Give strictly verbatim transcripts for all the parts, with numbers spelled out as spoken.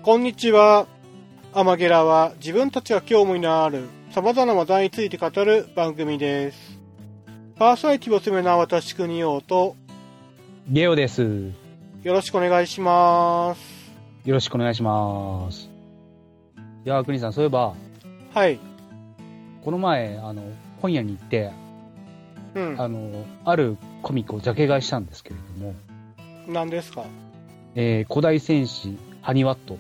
こんにちは。アマゲラは自分たちが興味のある様々な話題について語る番組です。パーソナリティを務めるのは私国王とゲオです。 よろしくお願いします。 よろしくお願いします。いやー、国さん、そういえば、 はい。 この前あの本屋に行って、 うん。 あのあるコミックをジャケ買いしたんですけれども、 何ですか？ えー、古代戦士ハニワット。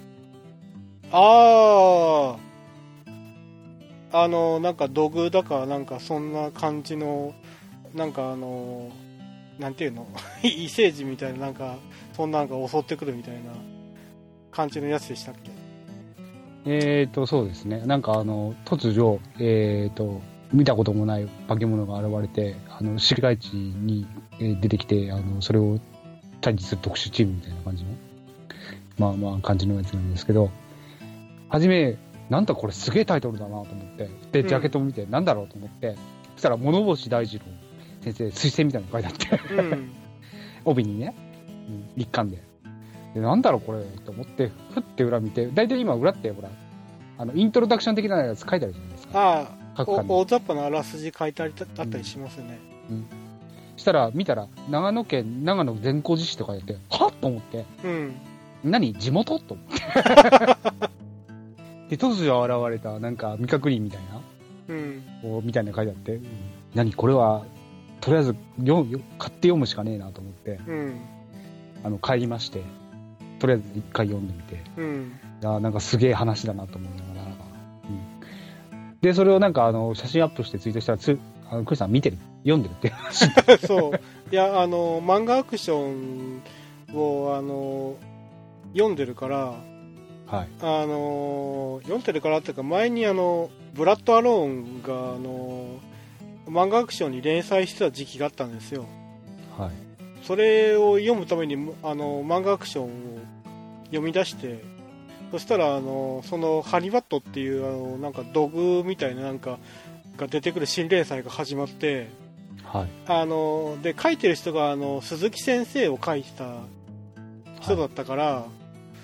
ああ、あのなんか土偶だかなんかそんな感じのなんかあのなんていうの異星人みたいななんかそんなんが襲ってくるみたいな感じのやつでしたっけ？ えーとそうですね。なんかあの突如えーと見たこともない化け物が現れて、あの市街地に出てきて、あのそれを対峙する特殊チームみたいな感じのまあまあ感じのやつなんですけど、はじめなんだこれすげえタイトルだなと思って、でジャケットを見てなんだろうと思って、うん、そしたら物干し大二郎先生推薦みたいなの書いてあって、うん、帯にね、うん、一巻ででなんだろうこれと思ってふって裏見て、大体今裏ってほらあのイントロダクション的なやつ書いてあるじゃないですか。 ああ、大雑把なあらすじ書いてあったりしますね。 うんうん、したら見たら長野県長野善光寺市とかやって、はっと思って、うん、何地元と思ってで突如現れたなんか未確認みたいな、うん、こうみたいなの書いてあって、うん、何これはとりあえずよ買って読むしかねえなと思って、うん、あの帰りまして、とりあえず一回読んでみて、うん、いやなんかすげえ話だなと思いながら、うん、でそれをなんかあの写真アップしてツイートしたらつあのクリスさん見てる読んでるって話そういやあの漫画アクションをあの読んでるから、はい、あの読んでるからっていうか、前にあのブラッド・アローンがあの漫画アクションに連載してた時期があったんですよ。はい、それを読むためにあの漫画アクションを読み出して、そしたらあのそのハニバットっていうあのなんか土偶みたいななんかが出てくる新連載が始まって、はい、あので書いてる人があの鈴木先生を書いてた人だったから、はい、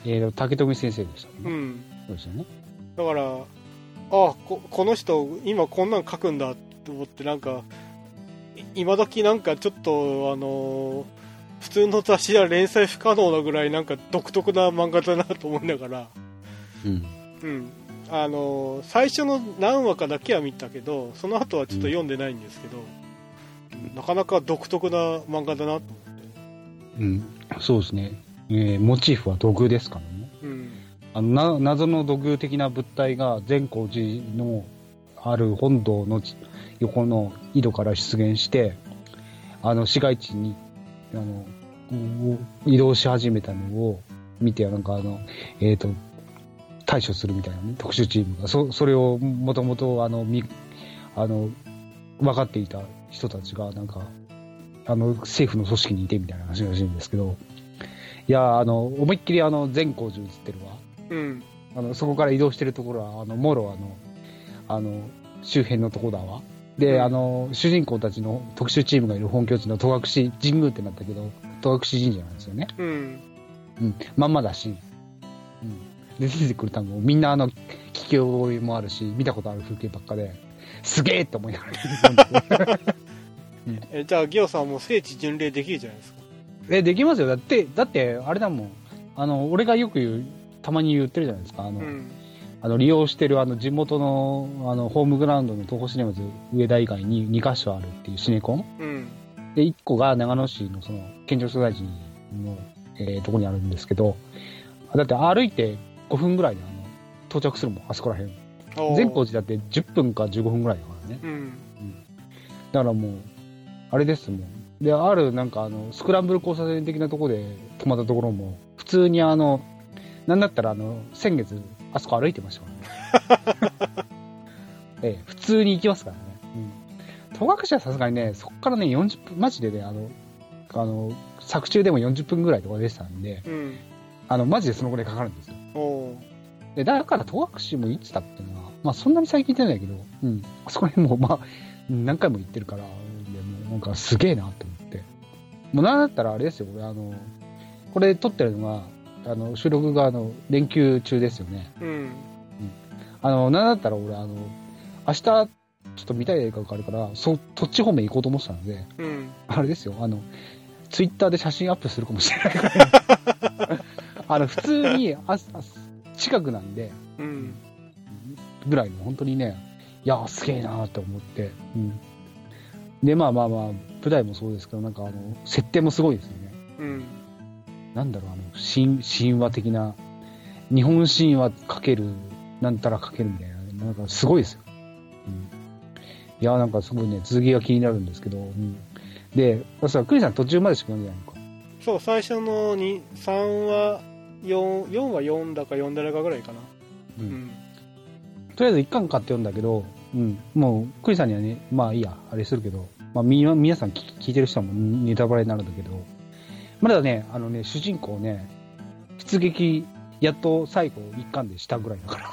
えー、竹富先生でしたね。うん、そうですよね。 だからあこ、この人今こんなん書くんだと思って、なんか今時なんかちょっとあの普通の雑誌では連載不可能なぐらいなんか独特な漫画だなと思いながら、うんうん、あの最初の何話かだけは見たけど、その後はちょっと読んでないんですけど、うん、なかなか独特な漫画だなと思って。 うん、そうですね。えー、モチーフは土偶ですからね。うん、あのな謎の土偶的な物体が善光寺のある本堂の横の井戸から出現して、あの市街地にあの移動し始めたのを見て、なんかあの、えーと、対処するみたいなね、特殊チームが そ, それをもともとあのあの分かっていた人たちがなんかあの政府の組織にいてみたいな話らしいんですけど、いやあの思いっきりあの善光寺映ってるわ、うん、あのそこから移動してるところはあのもろあのあの周辺のところだわ。で、うん、あの主人公たちの特殊チームがいる本拠地の戸隠神宮ってなったけど、戸隠神社なんですよね。うん、うん、まんまだし、うん、で出てくる単語みんなあの聞き覚えもあるし、見たことある風景ばっかですげえって思いながら、 うん、えじゃあギオさんも聖地巡礼できるじゃないですか。 えできますよ。だってだってあれだもん、あの俺がよく言うたまに言ってるじゃないですか、あの、うん、あの利用してるあの地元 の, あのホームグラウンドの東宝シネマズ上田以外ににカ所あるっていうシネコン、うん、でいっこが長野市のその県庁所在地の、えー、ところにあるんですけど、だって歩いてごふんぐらいであの到着するもん、あそこら辺。善光寺だってじゅっぷんかじゅうごふんぐらいだからね、うんうん、だからもうあれですもん。であるなんかあのスクランブル交差点的なところで止まったところも普通にあのなんだったらあの先月あそこ歩いてましたからね、ええ、普通に行きますからね。うん、戸隠はさすがにね、そこからねよんじゅっぷんマジでね、あのあの作中でもよんじゅっぷんぐらいとかでしたんで、うん、あのマジでそのぐらいかかるんですよ。おでだから戸隠もいつだっていうのは、まあそんなに最近行ってないけど、うん、あそこら辺もまあ何回も行ってるから、でもなんかすげえなと思って。もうなんだったらあれですよ、俺あのこれ撮ってるのがあの収録があの連休中ですよね。 うん。うん、 あの、なんだったら俺、あの、明日、ちょっと見たい映画があるから、そ、そっち方面行こうと思ってたので、 うん、 あれですよ、あの、ツイッターで写真アップするかもしれないから、あの、普通にああ近くなんで、 うん、 ぐらいの、本当にね、いや、すげえなーって思って、うん。で、まあまあまあ、舞台もそうですけど、なんかあの、設定もすごいですよね。 うん。 なんだろう、あの、神、神話的な、日本神話かける、なんたらかけるみたいな、なんかすごいですよ。うん、いや、なんかすごいね、続きが気になるんですけど、うん、で、確かクリさん途中までしか読んでないのか。 そう、最初のにさんわ、よん、よんは読んだか読んでないかぐらいかな。うん。うん、 とりあえず一巻買って読んだけど、うん、もう、クリさんにはね、まあいいや、あれするけど、まあみ、皆さん聞聞いてる人はもうネタバレになるんだけど、まだね、あのね、主人公ね、出撃、やっと最後一巻でしたぐらいだから。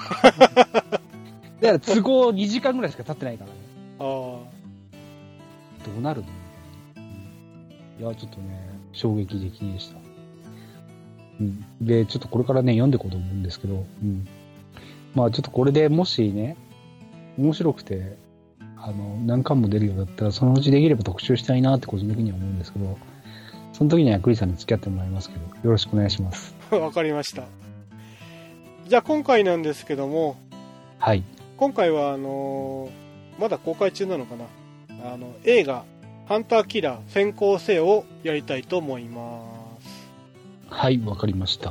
だから都合にじかんぐらいしか経ってないからね。 ああ。どうなるの、うん、いや、ちょっとね、衝撃的でした。うん。で、ちょっとこれからね、読んでいこうと思うんですけど、うん。まあちょっとこれでもしね、面白くて、あの、何巻も出るようだったら、そのうちできれば特集したいなって個人的には思うんですけど、その時にはクリさんに付き合ってもらいますけど、よろしくお願いします。 わかりました。じゃあ今回なんですけども、 はい。 今回はあのー、まだ公開中なのかな、あの映画ハンターキラー先行せよをやりたいと思います。 はい、わかりました。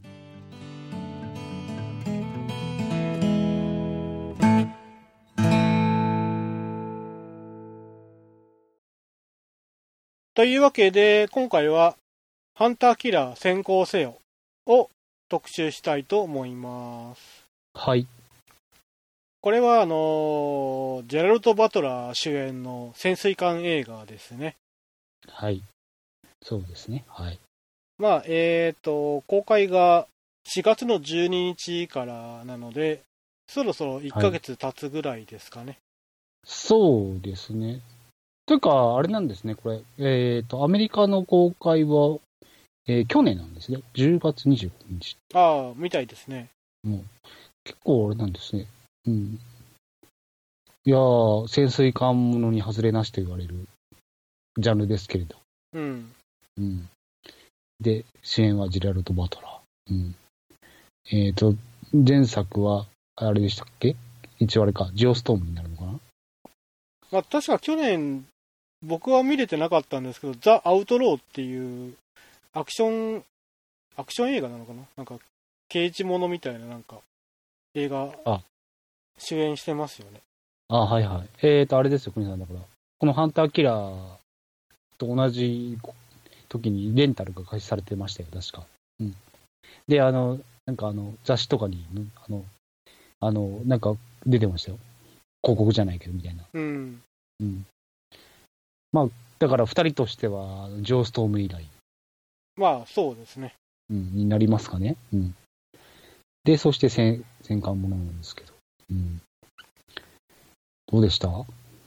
というわけで今回はハンターキラー先行せよを特集したいと思います。 はい。 これはあのジェラルド・バトラー主演の潜水艦映画ですね。 はい。そうですね。はい。 まあ、えっと、公開がしがつのじゅうににちからなので、そろそろいっかげつ経つぐらいですかね。はい、 そうですね。というか、あれなんですね、これ。えっと、アメリカの公開は、えー、去年なんですね。じゅうがつにじゅうごにち。 ああ、みたいですね。 もう、結構あれなんですね。うん。いやー、潜水艦ものに外れなしと言われるジャンルですけれど。 うん。 うん。で、主演はジェラルド・バトラー。うん。えっと、前作は、あれでしたっけ？一応あれか、ジオストームになるのかな？ まあ、確か去年、僕は見れてなかったんですけど、ザ・アウトローっていうアクション、アクション映画なのかな、なんか、刑事ものみたいななんか、映画、主演してますよね。 あ、はいはい。えーと、あれですよ、国さん。だから、このハンターキラーと同じ時にレンタルが開始されてましたよ、確か。うん。で、あの、なんかあの、雑誌とかに、あの、あの、なんか出てましたよ。広告じゃないけど、みたいな。 うん。 うん。まあ、だから二人としては、ジョーストーム以来。 まあ、そうですね。 うん、になりますかね。うん。で、そして戦、戦艦ものなんですけど。うん。どうでした？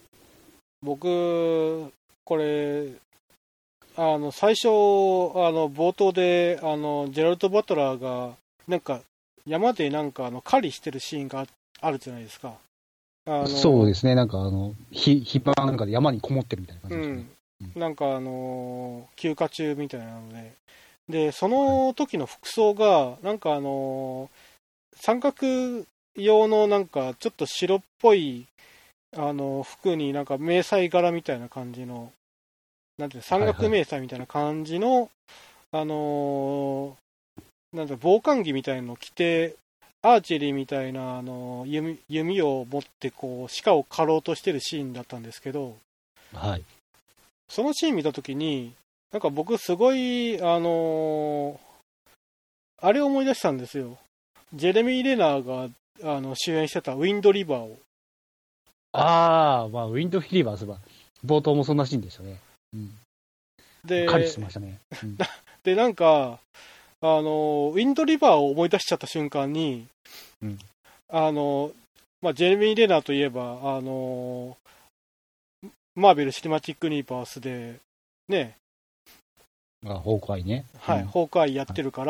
僕、これ、あの、最初、あの、冒頭で、あの、ジェラルド・バトラーが、なんか、山でなんか、あの、狩りしてるシーンがあるじゃないですか。 あのそうですね、なんか、あの、ひ、ひばなんかで山にこもってるみたいな感じですね。 うん。なんか、あの、休暇中みたいなので。で、その時の服装が、なんかあの、三角用のなんか、ちょっと白っぽい、あの、服になんか迷彩柄みたいな感じの、なんていうの、山岳迷彩みたいな感じの、はいはい、あのー、なんて防寒着みたいなのを着て、アーチェリーみたいな、あのー、弓、弓を持ってこう、鹿を狩ろうとしてるシーンだったんですけど、 はい。 そのシーン見たときに、なんか僕すごい、あのー、あれを思い出したんですよ。ジェレミー・レナーが、あの、主演してたウィンドリバーを。 ああ、まあ、ウィンドリバーすば、冒頭もそんなシーンでしたね。うん、で、狩りしてましたね。うん、 で、なんか、あの、ウィンドリバーを思い出しちゃった瞬間に、うん、あの、まあ、ジェレミー・レナーといえば、あの、マーベル・シネマティック・ユニバースで、ね、 あ、ホークアイね。 はい、うん、ホークアイやってるから、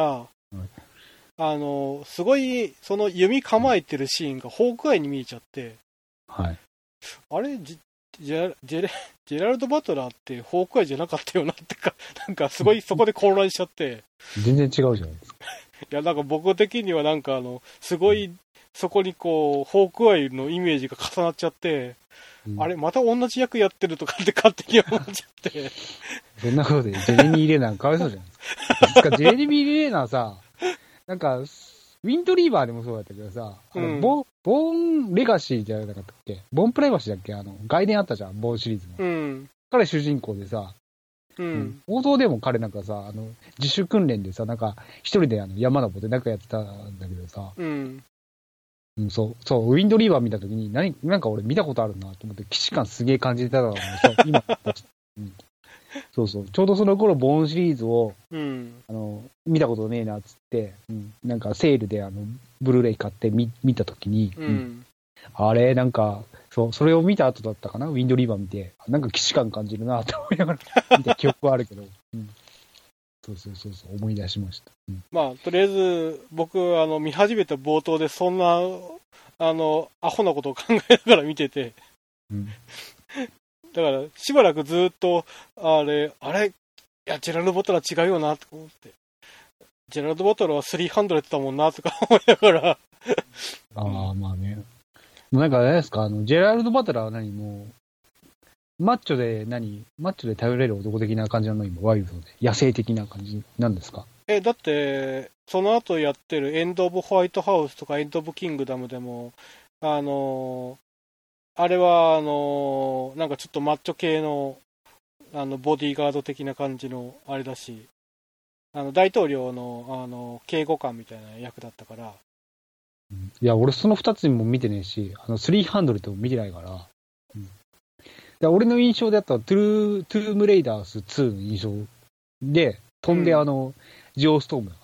はい、 あの、すごい、その弓構えてるシーンがホークアイに見えちゃって、 はい。 あれ、ジジェジェジェラルド・バトラーってホークアイじゃなかったよなってか、なんかすごいそこで混乱しちゃって。 全然違うじゃないですか。 いや、なんか僕的にはなんかあの、すごい、そこにこう、ホークアイのイメージが重なっちゃって、うん、あれ、また同じ役やってるとかって勝手に思っちゃって。 そんなことで、ジェレミー・レナーかわいそうじゃないですか。ジェレミー・レナーさ、なんか、ウィンドリーバーでもそうだったけどさ、うん、ボ, ボーンレガシーじゃなかったっけ、ボーンプライバシーだっけ、あの、外伝あったじゃん、ボーンシリーズの。 うん、 彼主人公でさ、 うん。 冒頭でも彼なんかさ、あの、自主訓練でさ、なんか、一人であの山登ってなんかやってたんだけどさ、 うん。 うん、そう、そう、ウィンドリーバー見たときに、何、なんか俺見たことあるなと思って、既視感すげえ感じてたから、そう、今、うん、そうそう、ちょうどその頃、ボーンシリーズを、 うん、 あの、見たことねえなっつって、うん、なんかセールであの、ブルーレイ買って見、見たときに、 うんうん、 あれ、なんか、そう、それを見た後だったかな、ウィンドリーバー見て、なんか既視感感じるなと思いながら見た記憶はあるけど、うん、そうそうそうそう、思い出しました。うん、 まあ、とりあえず、僕、あの、見始めた冒頭で、そんな、あの、アホなことを考えながら見てて、 うん、 だから、しばらくずっと、あれ、あれ、いや、ジェラルド・ボトラー違うよな、と思って。ジェラルド・ボトラーはさんびゃくやってたもんな、とか思いながら。 ああ、まあね。もうなんかあれですか、あの、ジェラルド・バトラーは何もう、マッチョで何、マッチョで頼れる男的な感じなの今、ワイルドで。野生的な感じなんですか？ え、だって、その後やってるエンド・オブ・ホワイトハウスとかエンド・オブ・キングダムでも、あのー、あれは、あのー、なんかちょっとマッチョ系の、あの、ボディーガード的な感じのあれだし、あの、大統領の、あの、警護官みたいな役だったから。 いや、俺その二つも見てねえし、あの、さんびゃくも見てないから。うん、で俺の印象であったトゥー、トゥームレイダースツーの印象で、飛んであの、うん、ジオストームだから。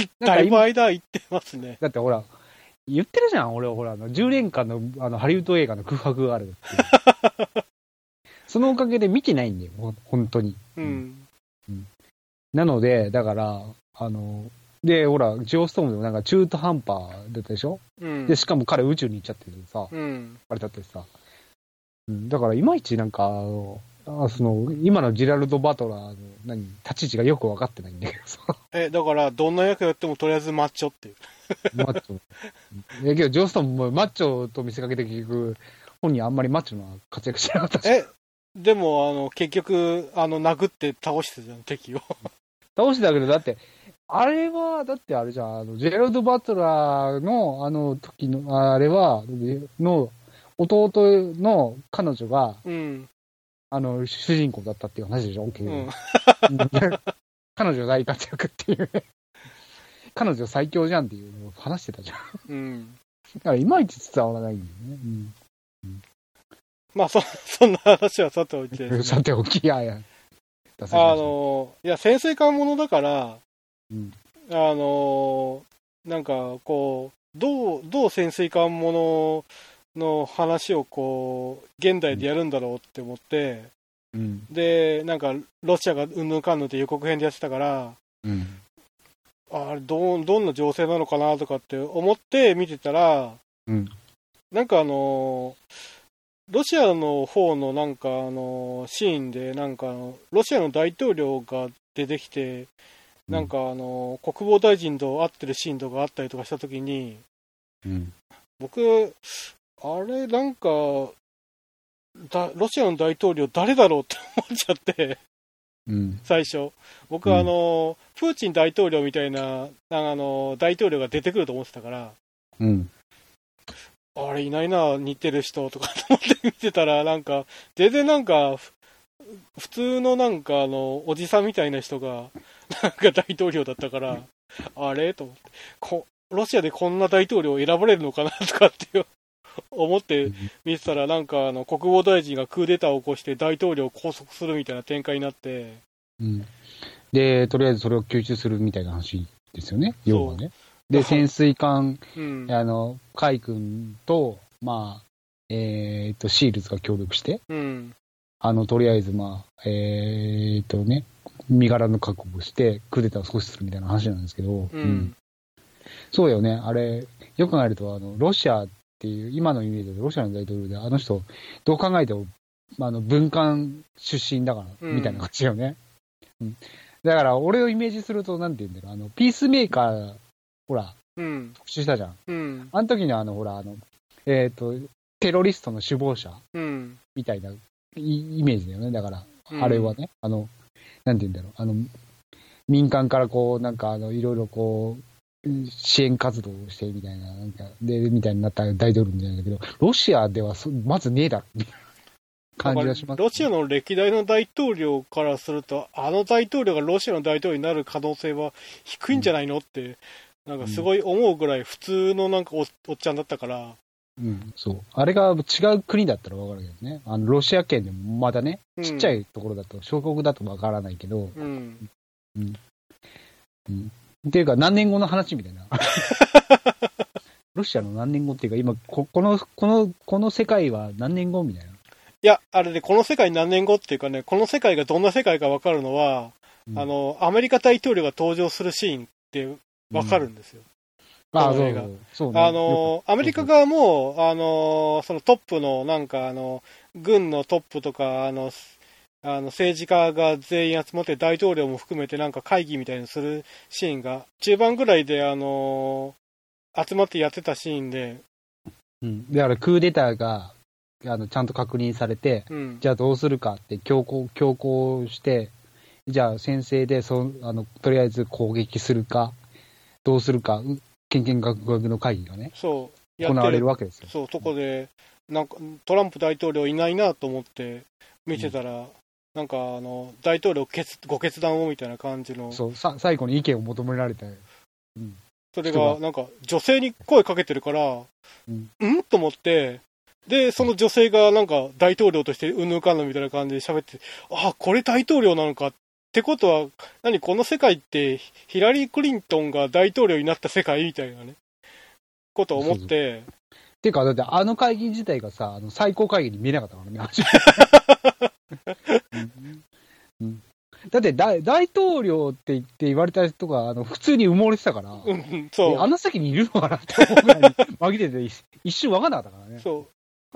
うん、だいぶ間行ってますね。 だってほら、言ってるじゃん、俺はほら、あのじゅうねんかんのあのハリウッド映画の空白があるってそのおかげで見てないんだよ、本当に。 うんうん、なので、だから、あの、で、ほら、ジオストームでもなんか中途半端だったでしょ、うん、で、しかも彼宇宙に行っちゃってるさ、 うん、 あれだってさ。うん、だから、いまいちなんか、あその、今のジェラルド・バトラーの、何、立ち位置がよく分かってないんだけどさ。 え、だから、どんな役やってもとりあえずマッチョっていう。 マッチョ。いやけど、ジョーストームもマッチョと見せかけて結局、本人あんまりマッチョな活躍しなかったし。 え、でも、あの、結局、あの、殴って倒してたじゃん、敵を。 倒してたけど、だって、あれは、だってあれじゃん、あの、ジェラルド・バトラーの、あの時の、あれは、の、弟の彼女が、 うん、 あの、主人公だったっていう話でしょ、OK うん、彼女大活躍っていう彼女最強じゃんっていうのを話してたじゃん。 うん。 だからいまいち伝わらないんだよね。うんうん、 まあそ、そんな話はさておいて、ね。 さておきやや。 あの、いや、潜水艦ものだから、うん、あの、なんか、こう、どう、どう潜水艦ものの話をこう、現代でやるんだろうって思って、うん、で、なんか、ロシアがうんぬんかんぬんって予告編でやってたから、うん、あれど、どんな情勢なのかなとかって思って見てたら、うん、なんかあの、ロシアの方のなんかあの、シーンで、なんかロシアの大統領が出てきて、なんかあの、国防大臣と会ってるシーンとかあったりとかしたときに、うん、僕、あれ、なんか、だロシアの大統領誰だろうって思っちゃって、うん、最初。僕はあの、うん、プーチン大統領みたいな、あの、大統領が出てくると思ってたから、うん、あれいないな、似てる人とかと思って見てたら、なんか、全然なんか、普通のなんかあの、おじさんみたいな人が、なんか大統領だったから、あれと思って、こ、ロシアでこんな大統領を選ばれるのかなとかって思って見てたら、なんかあの国防大臣がクーデターを起こして大統領を拘束するみたいな展開になって、 うん、で、とりあえずそれを吸収するみたいな話ですよね、要はね。で、潜水艦、うん、あの、海軍と、まあ、えっと、シールズが協力して、うん、あの、とりあえず、まあ、えっとね、 身柄の確保して、クーデターを阻止するみたいな話なんですけど、うんうん、そうよね、あれ、よく考えると、あの、ロシアっていう、今のイメージでロシアの大統領で、あの人、どう考えても、あの、文官出身だから、みたいな感じよね。うん、だから、俺をイメージすると、なんて言うんだろう、あの、ピースメーカー、ほら、うん、特集したじゃん。うん、あの時のあの、ほら、あの、えっ、ー、と、テロリストの首謀者、うん、みたいなイメージだよね。だから、うん、あれはね、あの、なんて言うんだろう、あの、民間からこう、なんか、あの、いろいろこう、支援活動をしてみたいな、なんか、で、みたいになった大統領みたいなんだけど、ロシアではまずねえだろ、みたいな感じがします、ね。 ロシアの歴代の大統領からすると、あの大統領がロシアの大統領になる可能性は低いんじゃないのって、うん、なんかすごい思うぐらい普通のなんか お, おっちゃんだったから、 うん、そう。あれが違う国だったらわかるけどね。あの、ロシア圏でもまだね、ちっちゃいところだと、小国だとわからないけど、うん。うん。うん。っていうか、何年後の話みたいな。ロシアの何年後っていうか、今、ここの、この、この世界は何年後みたいな。いや、あれで、この世界何年後っていうかね、この世界がどんな世界かわかるのは、うん、あの、アメリカ大統領が登場するシーンってわかるんですよ。うんああ、そうそうそうね。あの、アメリカ側も、あの、そのトップの、なんか、あの、軍のトップとか、あの、あの政治家が全員集まって、大統領も含めて、なんか会議みたいにするシーンが、中盤ぐらいで、あの、集まってやってたシーンで。 うん。だから、クーデターが、あの、ちゃんと確認されて、うん、じゃあどうするかって強行、強行して、じゃあ先制で、そあの、とりあえず攻撃するか、どうするか、けんけんがくがくの会議がね、そう行われるわけですよ。 そう、そこで、なんか、トランプ大統領いないなと思って見てたら、うん、なんか、あの、大統領決ご決断をみたいな感じの。 そう、さ最後に意見を求められて、 うん、それが、なんか、女性に声かけてるから、うん、うんと思って、で、その女性がなんか大統領としてうんぬんかんぬんみたいな感じで喋って、あ、これ大統領なのかってことは、何この世界ってヒラリー・クリントンが大統領になった世界みたいなね、ことを思って。そうそうっていうか、だってあの会議自体がさ、あの最高会議に見えなかったからね。うんうん、だって大大統領って言って言われた人があの普通に埋もれてたから、うん、そうあの席にいるのかなって思うぐらいに紛れて一瞬分かんなかったからね。 そう。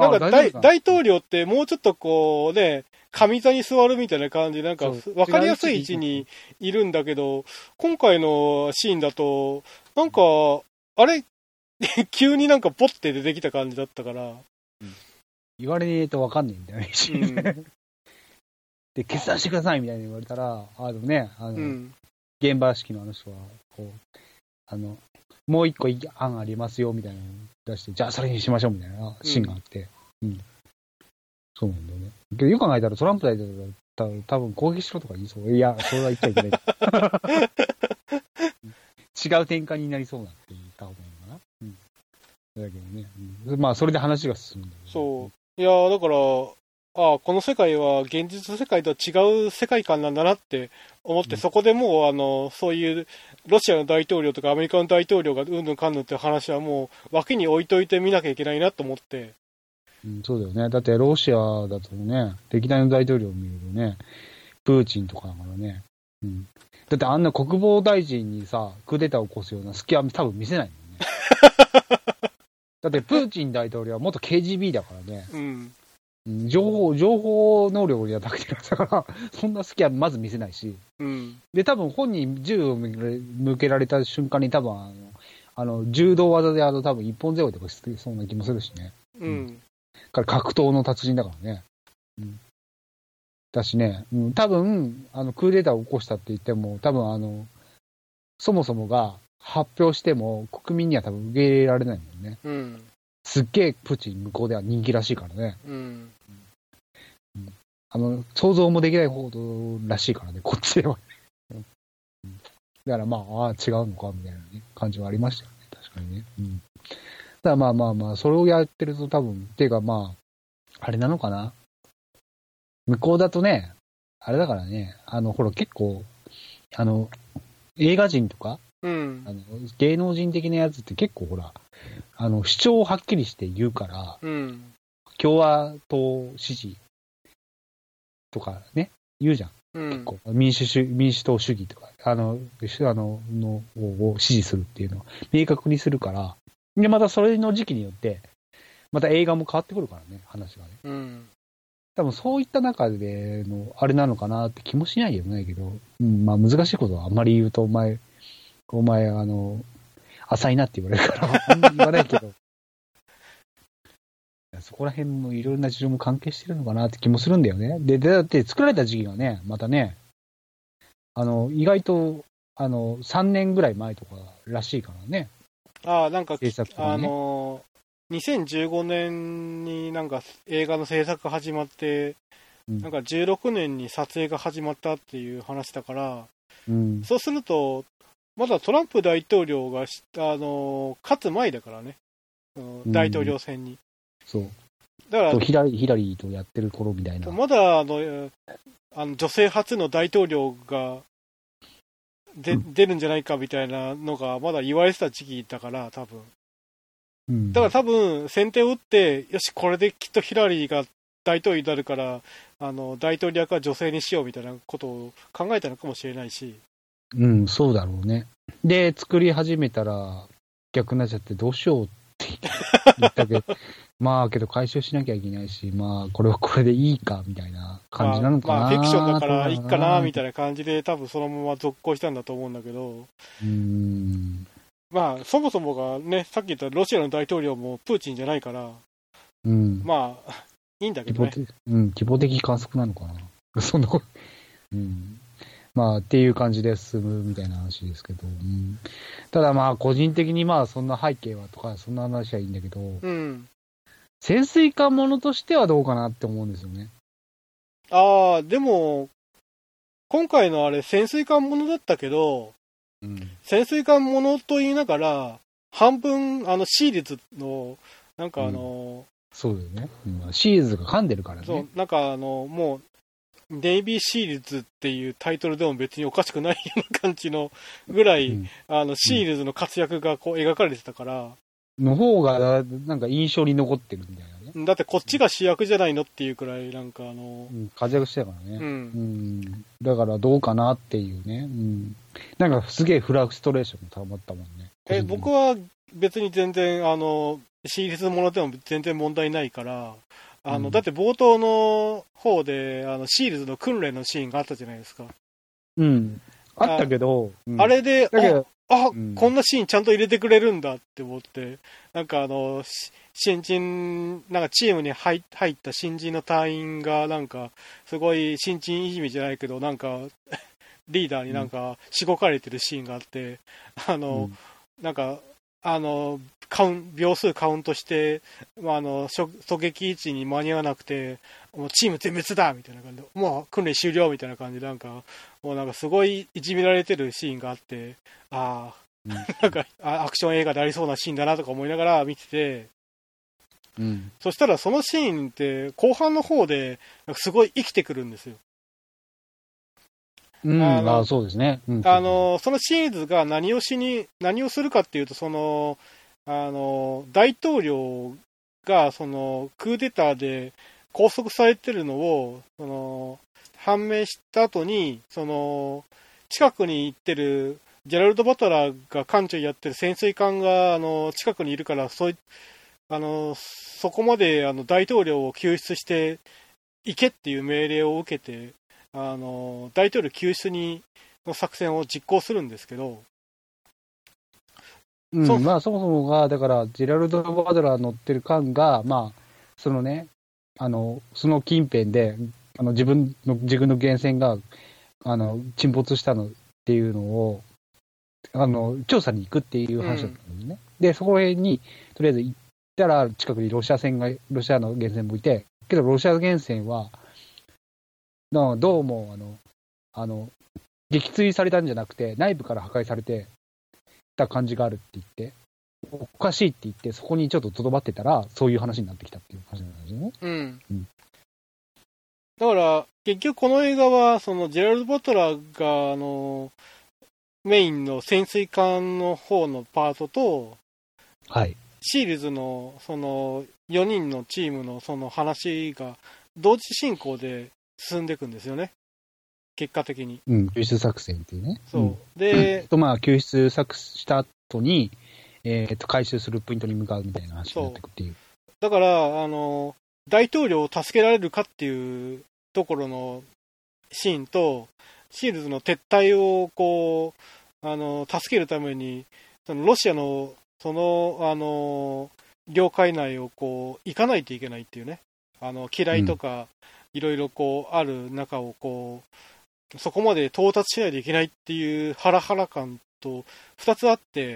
なんか大大統領ってもうちょっとこうね、上座に座るみたいな感じで、なんか分かりやすい位置にいるんだけど、今回のシーンだと、なんか、あれ急になんかポッて出てきた感じだったから。うん、 言われねえと分かんねえんだよね、うん、で、決断してくださいみたいに言われたら、あのね、あの、うん、現場式のあの人は、こう、あの、もう一個案ありますよみたいなのを出して、じゃあそれにしましょうみたいなシーンがあって、うん。うん、そうなんだよね。けどよく考えたらトランプ大統領だったら多分攻撃しろとか言いそう。いや、それは言っちゃいけない。違う展開になりそうなって言った方がいいのかな。うん。だけどね。うん、まあ、それで話が進むんだよね。 そう。いや、だから、ああ、この世界は現実世界とは違う世界観なんだなって思って、うん、そこでもう、あの、そういうロシアの大統領とかアメリカの大統領がうんぬんかんぬんって話はもう脇に置いといてみなきゃいけないなと思って。 うん、そうだよね。だってロシアだとね、歴代の大統領を見るとね、プーチンとかだからね。うん。だってあんな国防大臣にさ、クーデターを起こすような隙は多分見せないもんね。だってプーチン大統領は元 ケージービー だからね。うん。情報、情報能力には長けてたから、そんな隙はまず見せないし。うん。で、多分本人銃を向けられた瞬間に多分あの、あの、柔道技であの多分一本背負いとかしてそうな気もするしね。うん。うんから格闘の達人だからね。うん。だしね、うん、多分、あの、クーデターを起こしたって言っても、多分あの、そもそもが発表しても国民には多分受け入れられないもんね。うん。すっげえプーチン向こうでは人気らしいからね。うん。うん、あの、想像もできないほどらしいからね、こっちでは。うん、だからまあ、ああ、違うのか、みたいな、ね、感じはありましたよね。確かにね。うん。だからまあまあまあ、それをやってると多分、ていうかまあ、あれなのかな。向こうだとね、あれだからね、あの、ほら結構、あの、映画人とか、うん、あの芸能人的なやつって結構ほら、あの、主張をはっきりして言うから、うん、共和党支持とかね、言うじゃん。 うん、結構民主主民主党主義とか、あの、あののを支持するっていうのを明確にするから、で、またそれの時期によって、また映画も変わってくるからね、話がね。うん。多分そういった中での、あれなのかなって気もしないでもないけど、うん、まあ難しいことはあんまり言うと、お前、お前、あの、浅いなって言われるから、あんまり言わないけど、そこら辺もいろんな事情も関係してるのかなって気もするんだよね。で、だって作られた時期がね、またね、あの、意外と、あの、さんねんぐらい前とからしいからね。 ああ、なんか、ね、あの、にせんじゅうごねんになんか映画の制作始まって、うん、なんかじゅうろくねんに撮影が始まったっていう話だから、うん、そうすると、まだトランプ大統領が、あの、勝つ前だからね、大統領選に。うん、 そう。だからヒラリー、ヒラリーとやってる頃みたいな。 まだあの、あの女性初の大統領がで、うん、出るんじゃないかみたいなのがまだ言われてた時期だから、多分。うん、だから多分、先手を打って、よし、これできっとヒラリーが大統領になるから、あの大統領役は女性にしようみたいなことを考えたのかもしれないし。 うん、そうだろうね。で、作り始めたら、逆になっちゃってどうしようって言ったけど、まあけど回収しなきゃいけないし、まあこれはこれでいいかみたいな感じなのかな。まあ、 まあ、フィクションだからいいかなみたいな感じで多分そのまま続行したんだと思うんだけど。うーん。まあそもそもがね、さっき言ったロシアの大統領もプーチンじゃないから、うん。まあいいんだけどね。 うん、希望的観測なのかな。そんなこと。うん。まあっていう感じで進むみたいな話ですけど、うん、ただまあ個人的にまあそんな背景はとかそんな話はいいんだけど、うん、潜水艦ものとしてはどうかなって思うんですよね。 ああ、でも今回のあれ潜水艦ものだったけど、うん、潜水艦ものと言いながら半分あのシーリーズのなんかあの、うん、 そうだよね、うん、シーズが噛んでるからね。 そうなんかあのもうネイビーシーリーズっていうタイトルでも別におかしくないような感じのぐらい、うん、あのシーリーズの活躍がこう描かれてたから、 の方がなんか印象に残ってるみたいなね。 だってこっちが主役じゃないのっていうくらいなんかあの、 うん、活躍してたからね、うんうん、だからどうかなっていうね、うん、なんかすげえフラストレーションもたまったもんね。 え僕は別に全然あのシーリーズものでも全然問題ないから、あの、うん、だって冒頭の方であのシールズの訓練のシーンがあったじゃないですか。 うん。あったけど、 あ,、うん、あれで、あ、あ、うん、こんなシーンちゃんと入れてくれるんだって思って、なんかあの、新人、なんかチームに入入った新人の隊員が、なんか、すごい新人いじめじゃないけど、なんか、リーダーになんか、しごかれてるシーンがあって、あの、うん、なんか、あの、カウン秒数カウントして、まあ、あの狙撃位置に間に合わなくて、もうチーム全滅だみたいな感じで、もう訓練終了みたいな感じで、なんか、もうなんかすごいいじめられてるシーンがあって、ああ、うん、なんかアクション映画でありそうなシーンだなとか思いながら見てて、うん、そしたらそのシーンって後半の方で、なんかすごい生きてくるんですよ。 うん、あの、あ、そうですね。 うん、あの、そのシーズが何をしに、何をするかっていうと、その、あの、大統領が、その、クーデターで拘束されてるのを、その、判明した後に、その、近くに行ってる、ジェラルド・バトラーが艦長やってる潜水艦が、あの、近くにいるから、そうい、あの、そこまで、あの、大統領を救出して、行けっていう命令を受けて、あの大統領救出にの作戦を実行するんですけど、 うん、まあそもそもがだからジェラルド・バドラー乗ってる艦がまあそのねあのその近辺であの自分の自分の源泉があの沈没したのっていうのをあの調査に行くっていう話だったんですね。うん、でそこへにとりあえず行ったら近くにロシア船がロシアの源泉もいて、けどロシア源泉はのどうもあのあの撃墜されたんじゃなくて内部から破壊されてた感じがあるって言っておかしいって言ってそこにちょっととどまってたらそういう話になってきたっていう感じなんですよね。うんうん、 だから結局この映画はそのジェラルド・バトラーがあのメインの潜水艦の方のパートと、はい、シールズのそのよにんのチームのその話が同時進行で進んでいくんですよね。 結果的に。 うん、救出作戦っていうね。 そう。うん、で、 と、まあ、救出作した後に、えー、っと、回収するポイントに向かうみたいな話になっていくっていう。 だから、あの、大統領を助けられるかっていうところのシーンと、シールズの撤退をこう、あの、助けるために、そのロシアの、その、あの、領海内をこう、行かないといけないっていうね。あの、機雷とか、いろいろこう、ある中をこう、そこまで到達しないといけないっていうハラハラ感と二つあって、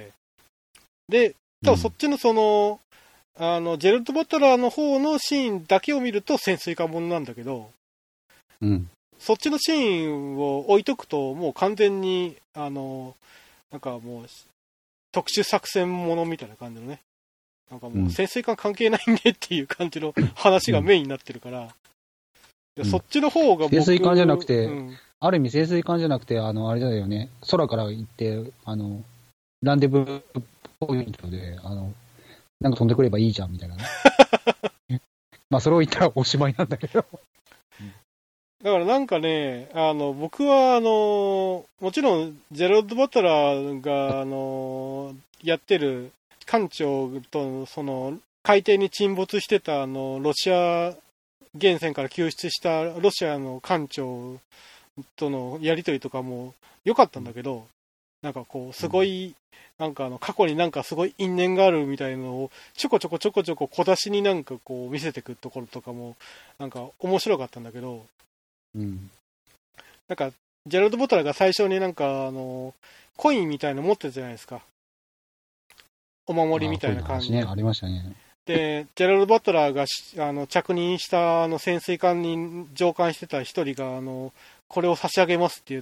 で、ただそっちのその、うん、あの、ジェルト・バトラーの方のシーンだけを見ると潜水艦ものなんだけど、 うん。 そっちのシーンを置いとくと、もう完全に、あの、なんかもう、特殊作戦ものみたいな感じのね、なんかもう潜水艦関係ないねっていう感じの話がメインになってるから、うん、そっちの方が僕、 潜水艦じゃなくて、うん、ある意味潜水艦じゃなくて、あの、あれだよね、空から行って、あの、ランデブーポイントで、あの、なんか飛んでくればいいじゃんみたいなね。まあ、それを言ったらおしまいなんだけど。 だからなんかね、あの、僕は、あの、もちろん、ジェロッド・バトラーが、あの、やってる艦長と、その、海底に沈没してた、あの、ロシア原潜から救出したロシアの艦長とのやりとりとかも良かったんだけど、なんかこう、すごい、なんかあの、過去になんかすごい因縁があるみたいなのを、ちょこちょこちょこちょこ小出しになんかこう見せてくるところとかも、なんか面白かったんだけど、 うん。 なんか、ジェラルド・ボトラーが最初になんか、あの、コインみたいなの持ってたじゃないですか。お守りみたいな感じで。 ありましたね。 で、ジェラルド・バトラーがあの着任したあの潜水艦に乗艦してた一人が、あの、これを差し上げますって言って、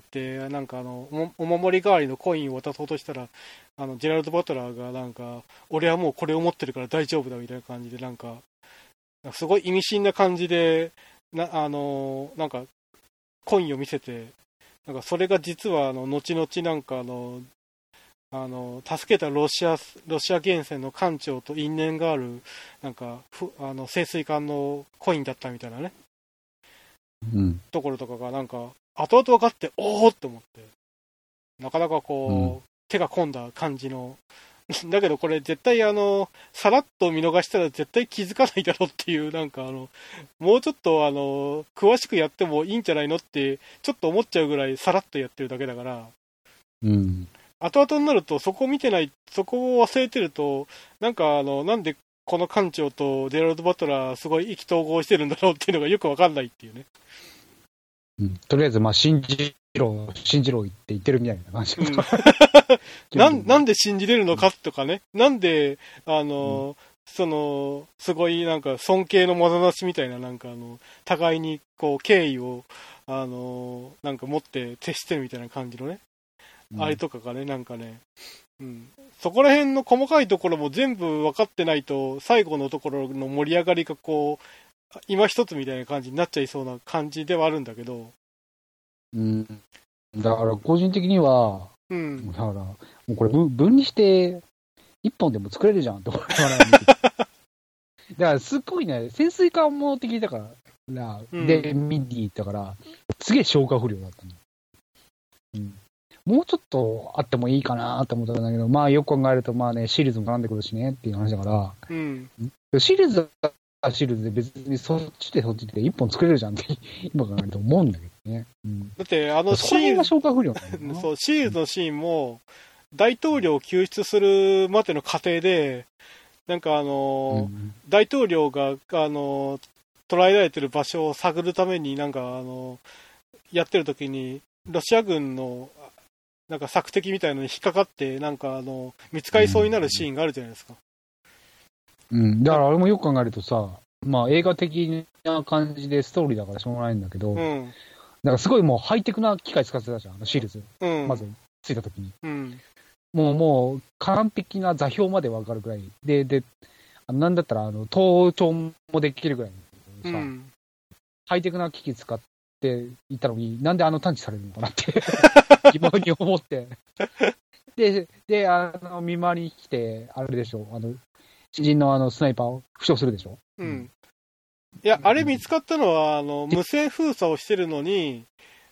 なんかあの、お守り代わりのコインを渡そうとしたら、あの、ジェラルド・バトラーがなんか、俺はもうこれを持ってるから大丈夫だみたいな感じで、なんか、すごい意味深な感じで、な、あの、なんか、コインを見せて、なんかそれが実はあの後々なんかあのあの助けたロシアロシア原潜の艦長と因縁があるなんかふあの潜水艦のコインだったみたいなね、 うん、 ところとかがなんか後々分かっておおって思って、なかなかこう、うん、手が込んだ感じのだけどこれ絶対あのさらっと見逃したら絶対気づかないだろうっていう、なんかあのもうちょっとあの詳しくやってもいいんじゃないのってちょっと思っちゃうぐらいさらっとやってるだけだから、 うん、 後々になるとそこを見てない、そこを忘れてると、なんかあのなんでこの艦長とジェラルド・バトラーすごい意気投合してるんだろうっていうのがよくわかんないっていうね、 うん、とりあえずまあ信じろ信じろって言ってるみたいな感じ、うんな, なんで信じれるのかとかね、なんであの、うん、そのすごいなんか尊敬のまなざしみたいな、なんかあの互いにこう敬意をあのなんか持って徹してるみたいな感じのね、うん、あれとかがね、なんかね、うん、そこら辺の細かいところも全部分かってないと最後のところの盛り上がりがこう今一つみたいな感じになっちゃいそうな感じではあるんだけど、 うん、だから個人的には、 うん、 だからもうこれ分離して一本でも作れるじゃんと思いながら見てだからすっごいね、潜水艦も的だからうん、で見に行ったからすげえ消化不良だったの、うん、もうちょっとあってもいいかなと思ったんだけど、まあよく考えるとまあねシリーズも絡んでくるしねっていう話だから、 うん、 シリーズはシリーズで別にそっちでそっちで一本作れるじゃんって今考えると思うんだけどね、うん、 だってあのシーズ消化不良そうシーズのシーンも大統領を救出するまでの過程でなんかあの、うん、大統領があの捕らえられてる場所を探るためになんかあのやってる時にロシア軍のなんか索敵みたいなのに引っかかってなんかあの見つかりそうになるシーンがあるじゃないですか。 うん、うん、だからあれもよく考えるとさ、まあ映画的な感じでストーリーだからしょうがないんだけど、うん、だからすごいもうハイテクな機械使ってたじゃん、あのシリーズ、うん、まずついた時に、うん、もうもう完璧な座標まで分かるぐらいで、でなんだったらあの盗聴もできるぐらいのさ、うん、ハイテクな機器使っていったのになんであの探知されるのかなって疑問に思ってでであの見回りに来てあれでしょ、あの新人のあのスナイパーを負傷するでしょ、 うん、いやあれ見つかったのはあの無線封鎖をしてるのに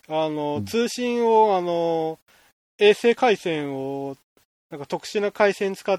あの、うん、通信を、あの、衛星回線を、なんか特殊な回線使って、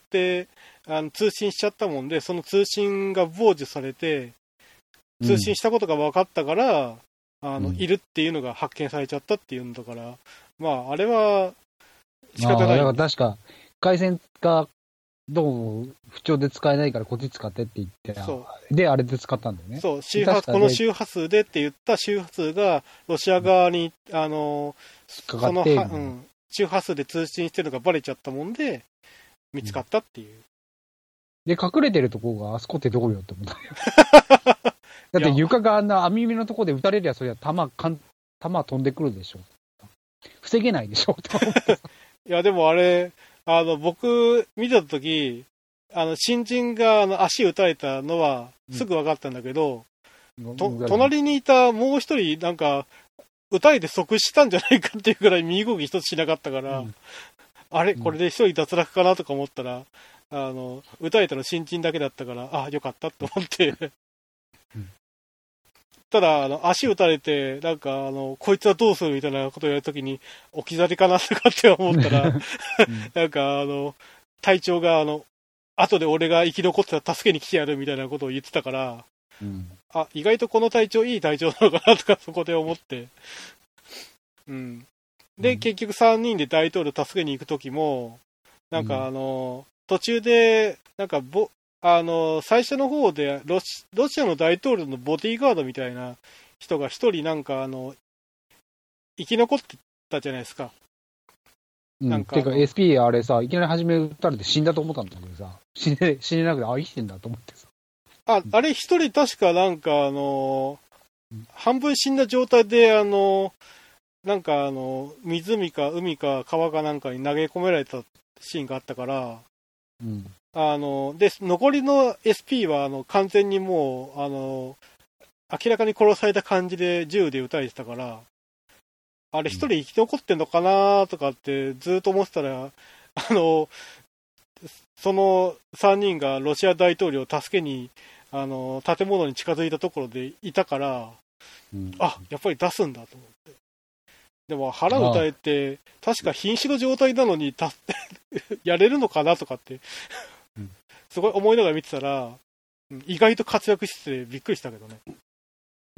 あの通信しちゃったもんで、その通信が傍受されて、通信したことが分かったから、うん、あの、いるっていうのが発見されちゃったっていうんだから、まあ、あれは、仕方ない。 だから確か、回線が、どうも不調で使えないからこっち使ってって言って、そうで、あれで使ったんだよね。 そう、周波数、この周波数でって言った周波数が、ロシア側に、うん、あの、 かかって、 うん、周波数で通信してるのがバレちゃったもんで、見つかったっていう。 で、隠れてるとこがあそこってどこよって思ったよ。だって床があんな網目のとこで撃たれりゃ、そりゃ弾かん、弾飛んでくるでしょ。防げないでしょと思っていや、でもあれ、あの、僕、見てたとき、あの、新人があの足打たれたのはすぐ分かったんだけど、うん、と隣にいたもう一人、なんか、打たれて即死したんじゃないかっていうくらい身動き一つしなかったから、うん、あれこれで一人脱落かなとか思ったら、あの、打たれたの新人だけだったから、あ、よかったと思って。うん、ただ、あの、足打たれて、なんか、あの、こいつはどうするみたいなことをやるときに、置き去りかなとかって思ったら、うん、なんか、あの、隊長が、あの、後で俺が生き残ってたら助けに来てやるみたいなことを言ってたから、うん、あ、意外とこの隊長いい隊長なのかなとかそこで思って、うん。で、うん、結局さんにんで大統領助けに行くときも、なんかあの、うん、途中で、なんかぼ、あの、最初の方でロシ、ロシアの大統領のボディーガードみたいな人が一人なんかあの、生き残ってたじゃないですか。 うん、なんかてか エスピー あれさ、いきなり初め撃たれて死んだと思ったんだけどさ、死んで、死ねなくて、あ、生きてんだと思ってさ。 あ、あれ一人確かなんかあの、うん、半分死んだ状態であの、なんかあの、湖か海か川かなんかに投げ込められたシーンがあったから、うん、あの、で、残りの エスピー はあの、完全にもう、あの、明らかに殺された感じで銃で撃たれてたから、あれ一人生き残ってんのかなとかってずっと思ってたら、あの、そのさんにんがロシア大統領を助けに、あの、建物に近づいたところでいたから、うん、あ、やっぱり出すんだと思って。でも腹打たれて、確か瀕死の状態なのにたやれるのかなとかって、うん、すごい思いながら見てたら、意外と活躍しててびっくりしたけどね。 うん、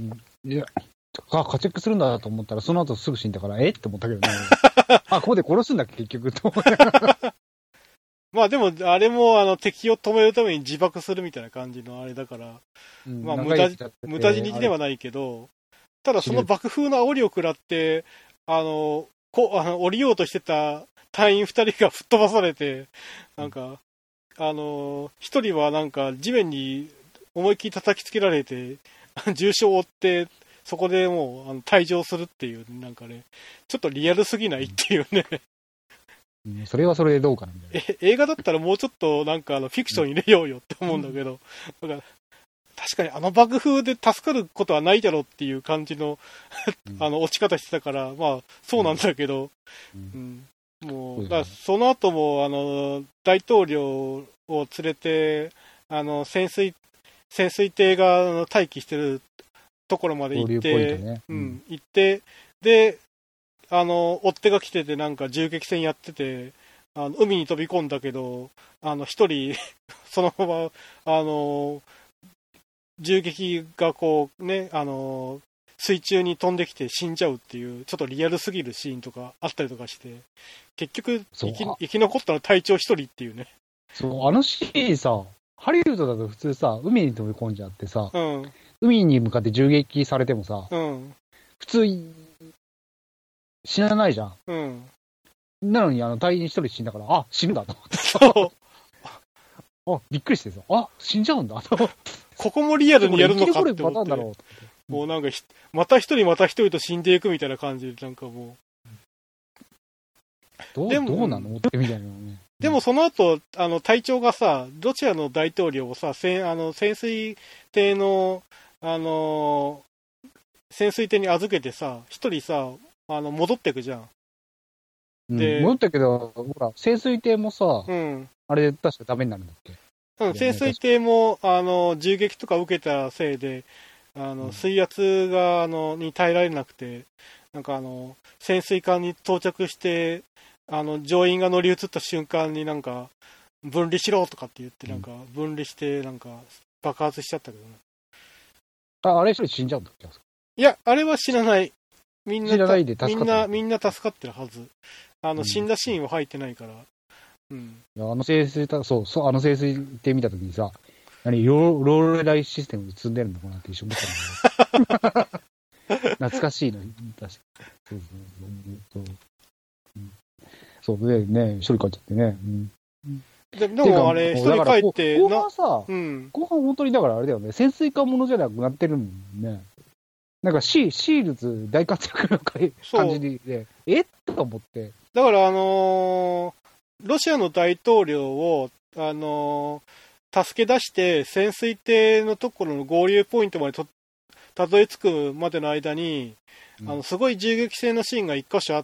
いやあ、活躍するんだと思ったら、その後すぐ死んだから、えって思ったけどね。あ、ここで殺すんだっけ、結局、と思って。 まあでも、あれも、あの、敵を止めるために自爆するみたいな感じのあれだから、うん、まあ無駄、無駄死にではないけど、ただその爆風の煽りを食らって、あの、こあの降りようとしてた隊員二人が吹っ飛ばされて、なんか、あの、一人はなんか地面に思いっきり叩きつけられて、重傷を負って、そこでもうあの退場するっていう、なんかね、ちょっとリアルすぎないっていうね。 うん、それはそれでどうかなみたいな。 え、映画だったらもうちょっとなんかあのフィクション入れようよって思うんだけど、うん、だから確かにあの爆風で助かることはないだろうっていう感じのあの落ち方してたから、まあそうなんだけど、うんうん、もう、だからその後もあの大統領を連れて、あの潜水、潜水艇が待機してるところまで行って、ねうんうん、行って、で、あの、追っ手が来てて、なんか銃撃戦やってて、あの海に飛び込んだけど、あの、一人、そのまま、あの、銃撃がこう、ね、あの、水中に飛んできて死んじゃうっていう、ちょっとリアルすぎるシーンとかあったりとかして、結局、生き、生き残ったの隊長一人っていうね。 そう、あのシーンさ、ハリウッドだと普通さ、海に飛び込んじゃってさ、 うん、 海に向かって銃撃されてもさ、 うん、 普通、死なないじゃん。 うん、 なのに、あの、隊員一人死んだから、あ、死ぬんだと思ってさ。そう。あ、びっくりしてさ、あ、死んじゃうんだと。 ここもリアルにやるのかって思って。ろうもうなんか、また一人また一人と死んでいくみたいな感じで、なんかもう。 どう、どうなのってみたいなね。 でもその後、あの、隊長がさ、どちらの大統領をさ、せあの潜水艇の、あのー、潜水艇に預けてさ、一人さ、あの、戻ってくじゃん。 で、うん、戻ったけど、ほら、潜水艇もさ、 うん、 あれ確かダメになるんだっけうん、潜水艇も、あの、銃撃とか受けたせいで、あの、水圧が、あの、に耐えられなくて、 なんかあの、潜水艦に到着して、あの、乗員が乗り移った瞬間になんか、分離しろとかって言って、なんか、分離して、なんか、爆発しちゃったけどね。 あ、あれ一人死んじゃうんだっけ？ いや、あれは死なない。みんな、 死なないで助かった。 みんな、みんな助かってるはず。あの、うん、死んだシーンは入ってないから。うん。 いや、あの潜水艇、そう、そう、あの潜水艇見たときにさ、何、ローロールライシステム積んでるのかなって一瞬思ったんだけど。懐かしいの、確かそうそうそう。うん、そうでね、一人帰っちゃってね。うんで, でもあれ、一人帰って、 後半さ、 うん、 後半本当にだからあれだよね、潜水艦ものじゃなくなってるもんね。なんかシー、シールズ大活躍の感じで、えと思って。 だからあのー、ロシアの大統領を、あのー、助け出して、潜水艇のところの合流ポイントまでとたどり着くまでの間に、うん、あのすごい銃撃戦のシーンが一箇所あって、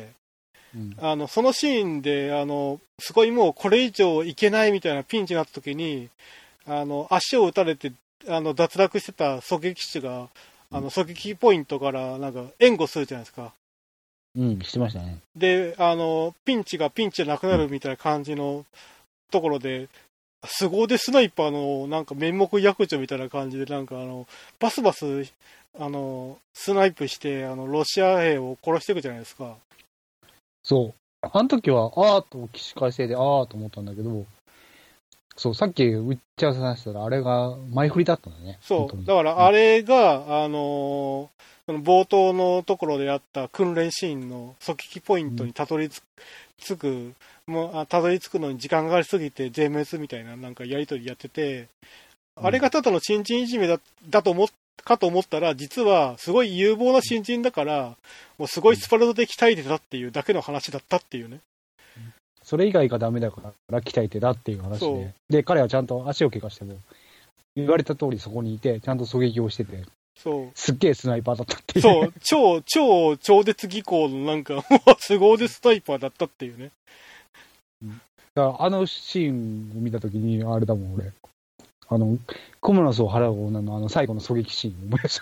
うん、あのそのシーンであのすごいもうこれ以上いけないみたいなピンチになった時にあの足を撃たれてあの脱落してた狙撃手があの狙撃ポイントからなんか援護するじゃないですか。 うん、してましたね。 で、あのピンチがピンチじゃなくなるみたいな感じのところで、凄腕スナイパーのなんか面目役所みたいな感じでなんかあのバスバスあのスナイプしてあのロシア兵を殺していくじゃないですか。 そう。あの時は、あーと起死回生で、あーと思ったんだけど、そう、さっき打ち合わせ話したら、あれが前振りだったんだね。 そう。だからあれが、うん、あのー、冒頭のところであった訓練シーンの狙撃ポイントにたどり着く、うん、もうたどり着くのに時間がかかりすぎて全滅みたいななんかやりとりやってて、うん、あれがただの新人いじめだ、だと思っかと思ったら、実はすごい有望な新人だから、もうすごいスパルタで鍛えてたっていうだけの話だったっていうね。 それ以外がダメだから鍛えてたっていう話で。で、彼はちゃんと足を怪我しても、言われた通りそこにいて、ちゃんと狙撃をしてて、 そう。 すっげえスナイパーだったっていう、 ね。そう、超、超、超絶技巧のなんか、もう凄腕スナイパーだったっていうね。 だからあのシーンを見たときに、あれだもん、俺。あの、コモナスを払う女のあの最後の狙撃シーンを思い出した。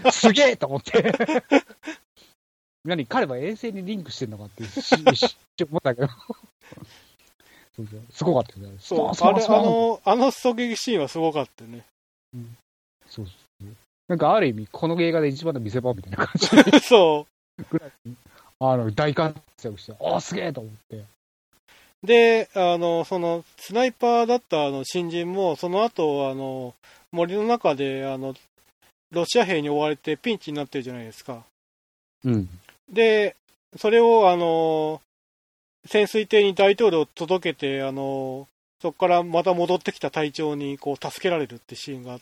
すげえと思って。何、彼は衛星にリンクしてんのかって一瞬思ったけど。そうそうすごかったよね。 そう、あれ、あの、あの狙撃シーンはすごかったよね。 うん。そうそう。なんかある意味、この映画で一番の見せ場みたいな感じ。 そう。 ぐらいあの、大活躍して、ああ、すげえと思って。 で、あの、その、スナイパーだったあの新人も、その後、あの、森の中で、あの、ロシア兵に追われてピンチになってるじゃないですか。 うん。 で、それを、あの、潜水艇に大統領を届けて、あの、そこからまた戻ってきた隊長に、こう、助けられるってシーンがあって、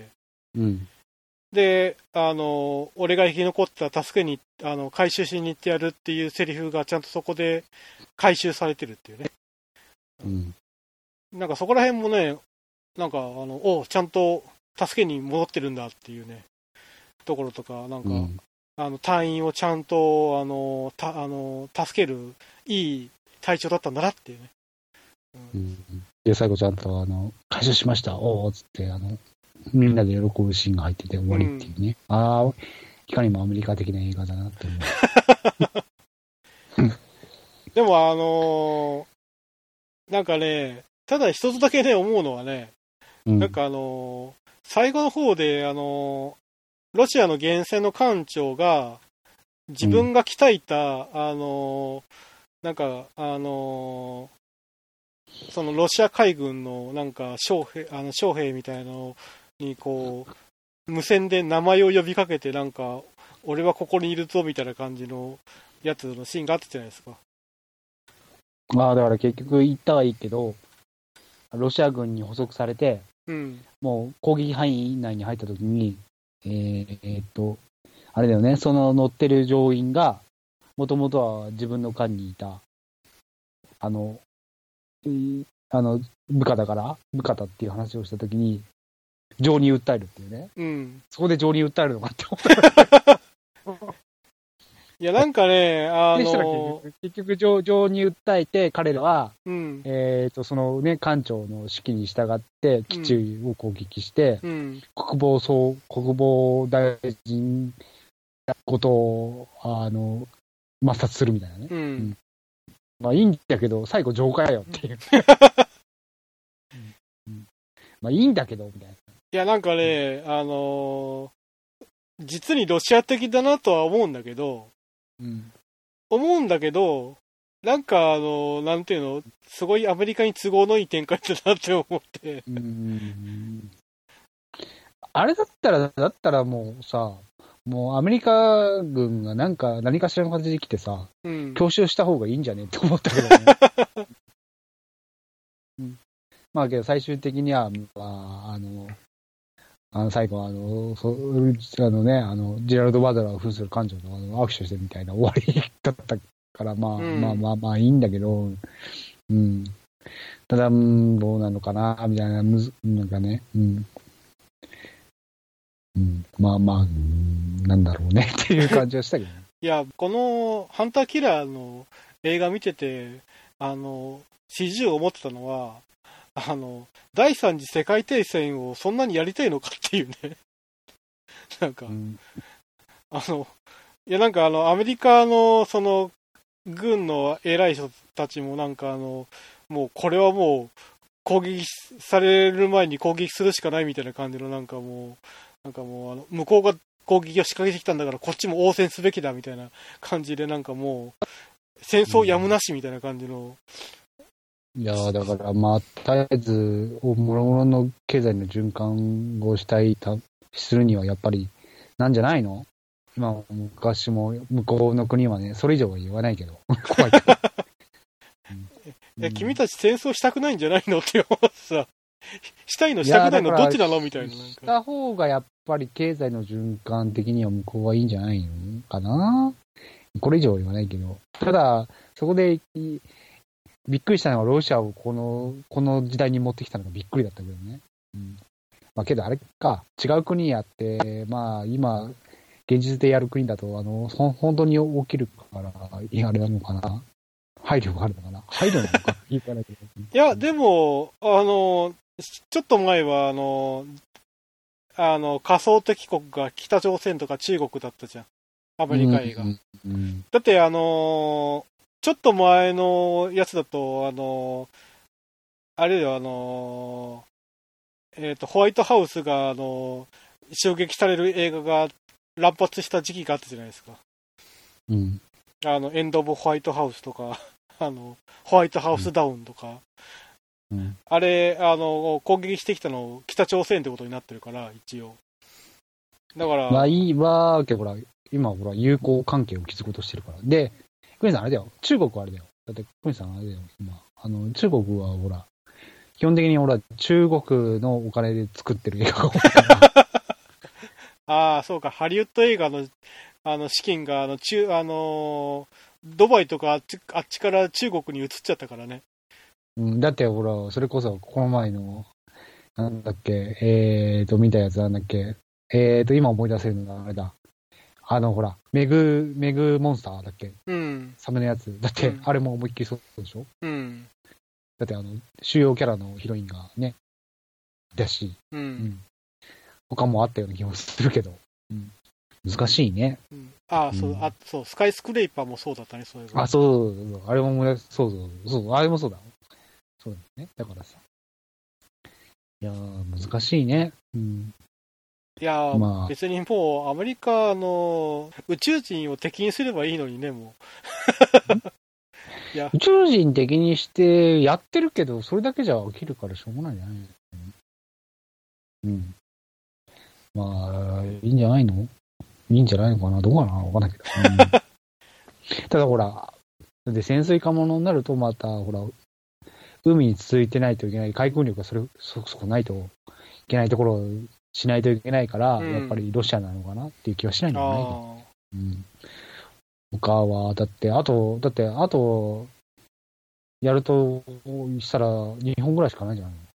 うん。 で、あの、俺が生き残ったら助けに、あの、回収しに行ってやるっていうセリフがちゃんとそこで回収されてるっていうね。 うん。 なんかそこら辺もね、なんか、あの、おちゃんと助けに戻ってるんだっていうね、ところとか、なんか、うん、あの、隊員をちゃんと、あの、た、あの、助ける、いい隊長だったんだなっていうね。 うん。うん、で、最後ちゃんと、あの、回収しました、おーっつって、あの、みんなで喜ぶシーンが入ってて終わりっていうね。うん、ああ、いかにもアメリカ的な映画だなって思う。 でもあのー、なんかね、ただ一つだけね、思うのはね、うん、なんかあのー、最後の方で、あのー、ロシアの原潜の艦長が、自分が鍛えた、うん、あのなんか、あのそのロシア海軍のなんか将兵、あの将兵みたいなのにこう無線で名前を呼びかけてなんか俺はここにいるぞみたいな感じのやつのシーンがあったじゃないですか。 まあだから結局言ったはいいけどロシア軍に捕捉されて、 うん、 もう攻撃範囲内に入った時にえー、えー、っとあれだよね、その乗ってる乗員がもともとは自分の艦にいたあの、えー、あの部下だから部下だっていう話をした時に情に訴えるっていうね、 うん、 そこで情に訴えるのかって思ったいやなんかね、あのー、結局情、情に訴えて彼らは、 うん、 えーとそのね艦長の指揮に従って基地を攻撃して、 うん、 国防総国防大臣ことを、あの、抹殺するみたいなね。うん。うん、まあいいんだけど、最後浄化よっていう。うんうん、まあいいんだけど、みたいな。いや、なんかね、あのー、実にロシア的だなとは思うんだけど、うん、思うんだけど、なんかあの、なんていうの、すごいアメリカに都合のいい展開だなって思って。うん、 あれだったら、だったらもうさ、もうアメリカ軍がなんか何かしらの形で来てさ、うん、強襲した方がいいんじゃねって思ったけどね。うん、まあけど最終的には、まあ、あの、あの最後あの、そあのね、あの、ジェラルド・バドラーを扮する艦長とあの握手してみたいな終わりだったから、まあ、うん、まあまあまあいいんだけど、うん。ただ、どうなのかな、みたいな、むず、なんかね、うん。うん、まあまあ、うん、なんだろうねっていう感じはしたけどね。 いや、このハンターキラーの映画見てて、あの、始終思ってたのは、あの、第三次世界大戦をそんなにやりたいのかっていうね。なんか、うん、あの、いやなんかあの、アメリカのその、軍の偉い人たちもなんかあの、もうこれはもう、攻撃される前に攻撃するしかないみたいな感じのなんかもう、なんかもうあの、向こうが攻撃を仕掛けてきたんだからこっちも応戦すべきだみたいな感じでなんかもう、戦争やむなしみたいな感じの、 いやーだからまあ、絶えず、もろもろの経済の循環をしたい、するにはやっぱり、なんじゃないの？まあ、昔も向こうの国はね、それ以上は言わないけど、怖いから。 うん、え、君たち戦争したくないんじゃないのって思ってさ、したいのしたくないのどっちなのみたいな。なんかした方がやっぱり経済の循環的には向こうはいいんじゃないのかな。これ以上は言わないけど。ただ、そこで、びっくりしたのはロシアをこの、この時代に持ってきたのがびっくりだったけどね。うん。まあけどあれか、違う国やって、まあ今、現実でやる国だと、あの、本当に起きるから、いや、あれなのかな。配慮があるのかな。配慮なのかいかないけど。 いや、でも、あの、ちょっと前は、あの、あの、仮想敵国が北朝鮮とか中国だったじゃん。アメリカ映画。うんうん、だって、あの、ちょっと前のやつだと、あの、あれよ、あの、えっ、ー、と、ホワイトハウスが、あの、襲撃される映画が乱発した時期があったじゃないですか。うん。あの、エンド・オブ・ホワイトハウスとか、あの、ホワイトハウスダウンとか。うん、あれ、あの、攻撃してきたの、北朝鮮ってことになってるから、一応。だから。 まあいいわーけど、ほら、今ほら、友好関係を築こうとしてるから。で、クニさんあれだよ。中国はあれだよ。だって、クニさんあれだよ。今、あの、中国はほら、基本的に俺は中国のお金で作ってる映画が多いから。 ああ、そうか。ハリウッド映画の、あの、資金が、あの、中、あのー、ドバイとかあっち、あっちから中国に移っちゃったからね。 うん、だってほら、それこそ、この前の、なんだっけ、えーと、見たやつなんだっけ、えーと、今思い出せるのがあれだ。あの、ほら、メグ、メグモンスターだっけ、うん。サメのやつ。だって、うん、あれも思いっきりそうでしょ。うん。だって、あの、主要キャラのヒロインがね、だし、うん。うん、他もあったような気もするけど、うん、難しいね。 うん、ああ、そう、うん、あ、そう、スカイスクレイパーもそうだったね、そういうの。 あ、そうそうそう、あれも思い出す、そうそうそう、あれもそうだ。そうだね。だからさ。いやー、難しいね。うん。 いやー、まあ、別にもうアメリカの宇宙人を敵にすればいいのにね、もう。 いや宇宙人敵にしてやってるけど、それだけじゃ起きるからしょうがないじゃない。うん。まあ、いいんじゃないの？いいんじゃないのかな、どうかな、わかんないけど。うん、ただほら、で潜水艦ものになるとまた、ほら、海に続いてないといけない、海空力がそれ、そこそこないといけないところをしないといけないから、うん、やっぱりロシアなのかなっていう気はしないんだよね。うん。他は、だって、あと、だって、あと、やるとしたらにほんぐらいしかないんじゃないの？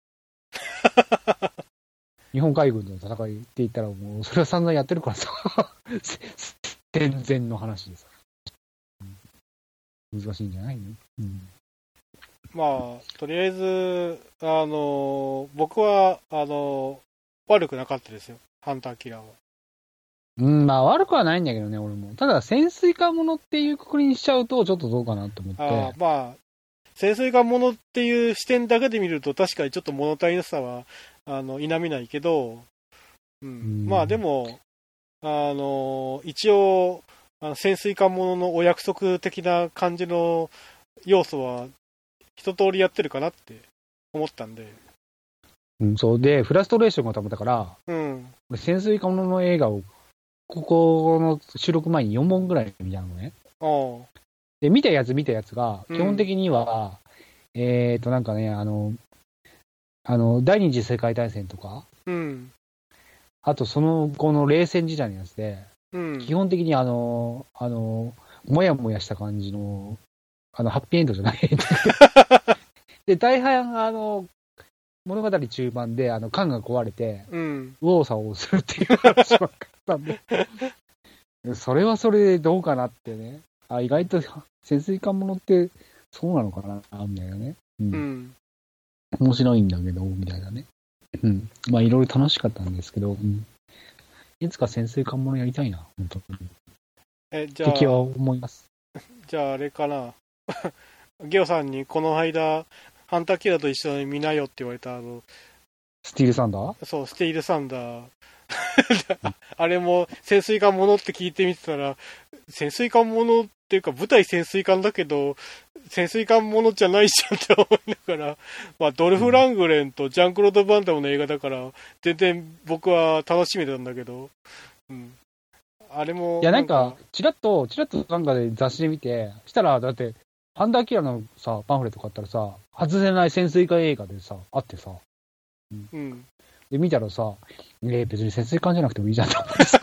日本海軍の戦いって言ったらもう、それは散々やってるからさ。戦前の話でさ。難しいんじゃないの？うん。 まあ、とりあえず、あの、僕は、あの、悪くなかったですよ。ハンターキラーは。 うん、まあ悪くはないんだけどね、俺も。ただ、潜水艦ものっていうくくりにしちゃうと、ちょっとどうかなと思って。 あまあ、潜水艦ものっていう視点だけで見ると、確かにちょっと物足りなさは、あの、否めないけど、うん。うん、まあでも、あの、一応、あの潜水艦もののお約束的な感じの要素は、一通りやってるかなって思ったんで。 うん、そうで、フラストレーションがたまったから、 うん。 潜水艦ものの映画を、ここの収録前によんぼんぐらい見たのね。 ああ。 で、見たやつ見たやつが、基本的には、うん、えっと、なんかね、あの、あの、第二次世界大戦とか、 うん。 あとその後の冷戦時代のやつで、 うん、 基本的にあの、あの、もやもやした感じの、あの、ハッピーエンドじゃない。で、大半、あの、物語中盤で、あの、缶が壊れて、 うん、 右往左往するっていう話ばっかったんで、それはそれでどうかなってね。あ、意外と潜水艦ものってそうなのかな、みたいなね。うん。うん、面白いんだけど、みたいなね。うん。まあ、いろいろ楽しかったんですけど、うん、いつか潜水艦ものやりたいな、本当に。 え、じゃあ、 敵は思います。 じゃあ、あれかな。ゲオさんにこの間、ハンターキラーと一緒に見なよって言われた、あの、 スティールサンダー？ そう、スティールサンダー。あれも潜水艦ものって聞いてみてたら、潜水艦ものっていうか舞台潜水艦だけど、潜水艦ものじゃないじゃんって思いながら、まあドルフ・ラングレンとジャンクロード・バンダムの映画だから、全然僕は楽しみなんだけど、うん。あれも。 いやなんか、チラッと、チラッとなんかで雑誌で見て、したら、だって、ハンターキラーのさ、パンフレット買ったらさ、外せない潜水艦映画でさ、あってさ、 うん。うん、 で、見たらさ、えー、別に潜水艦じゃなくてもいいじゃんと思ってさ。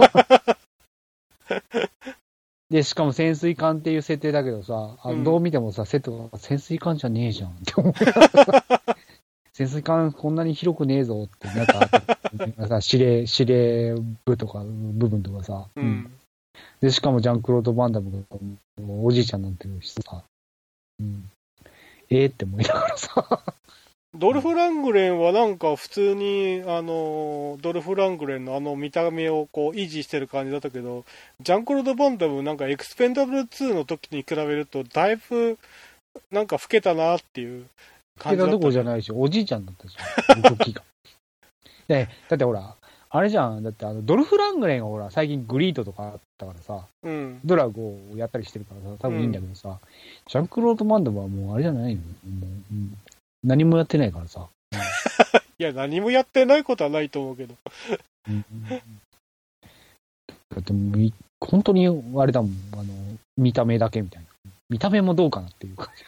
で、しかも潜水艦っていう設定だけどさ、あのどう見てもさ、セットが潜水艦じゃねえじゃんって思う。潜水艦こんなに広くねえぞって、なんか、さ、司令、司令部とか、部分とかさ、 うん。 で、しかもジャンクロード・バンダムがおじいちゃんなんていう人さ、うん、ええー、って思いながらさ。 ドルフ・ラングレンはなんか普通に、あの、ドルフ・ラングレンのあの見た目をこう維持してる感じだったけど、ジャンクロード・バンダムなんかエクスペンダブルツーの時に比べると、だいぶなんか老けたなっていう感じだった、ね。老けたどころじゃないし、おじいちゃんだったじゃん、時が。で、だってほら、あれじゃん、だってあのドルフ・ラングレンがほら、最近グリートとかあったからさ、 うん、 ドラゴをやったりしてるからさ、多分いいんだけどさ、うん、ジャンクロード・バンダムはもうあれじゃないの、もう、うん、何もやってないからさ。うん、 いや、何もやってないことはないと思うけど。 うん、だってもう、本当にあれだもん、あの、見た目だけみたいな。見た目もどうかなっていう感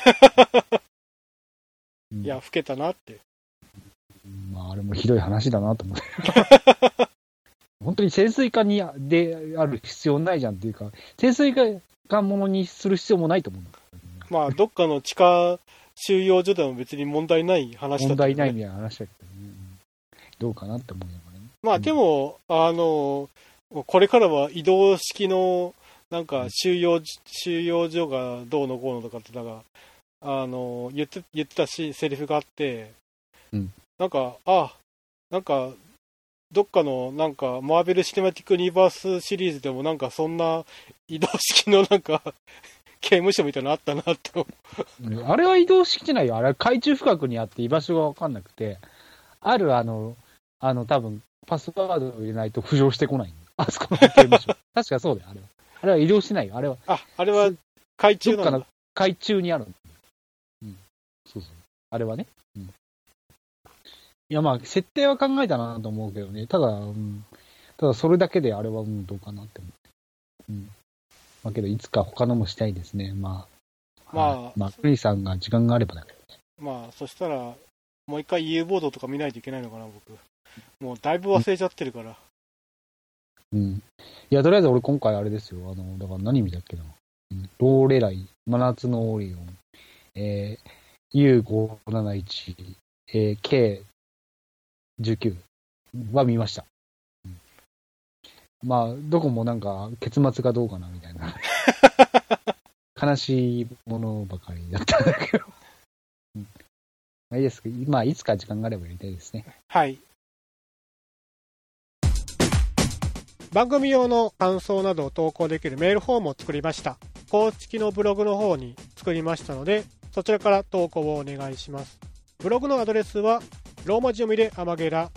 じ。いや、老けたなって。 まあ、あれもひどい話だなと思って。本当に潜水艦にである必要ないじゃんっていうか、潜水艦ものにする必要もないと思うんだ。 まあ、どっかの地下収容所でも別に問題ない話だった、ね。 問題ないみたいな話だけどね。どうかなって思うよね。 まあ、でも、うん、あの、これからは移動式の、なんか収容、うん、収容所がどうのこうのとかって、だから、あの、言って、言ってたし、セリフがあって、 うん、 なんか、あ、なんか、どっかの、なんか、マーベル・シネマティック・ユニバースシリーズでも、なんか、そんな移動式の、なんか、刑務所みたいなのあったなって思う。あれは移動式じゃないよ。あれは海中深くにあって居場所がわかんなくて、ある、あの、あの、多分、パスワードを入れないと浮上してこない。あそこの刑務所。確かそうだよ、あれは。あれは移動してないよ、あれは。 あ、あれは海中なんだ。 どっかの海中にある。うん。そうそう。あれはね。うん。いや、まあ、設定は考えたなと思うけどね。ただ、うん。ただ、それだけであれは、うん、どうかなって思う。うん。まあ、けど、いつか他のもしたいですね。まあ。 まあ。 まあ、クリさんが時間があればだけどね。 まあ、そしたら、もう一回 U ボードとか見ないといけないのかな、僕。もう、だいぶ忘れちゃってるから。 うん。いや、とりあえず俺今回あれですよ。あの、だから何見たっけな。うん、ローレライ、真夏のオリオン、えー、ユーごーなないち、えー、ケーじゅうきゅう は見ました。うん、まあ、どこもなんか、結末がどうかなみたいな。悲しいものばかりだったんだけど。うん、まあいいですけど、まあ、いつか時間があればやりたいですね。 はい。 番組用の感想などを投稿できるメールフォームを作りました。公式のブログの方に作りましたので、そちらから投稿をお願いします。ブログのアドレスはローマ字読みでアマゲラ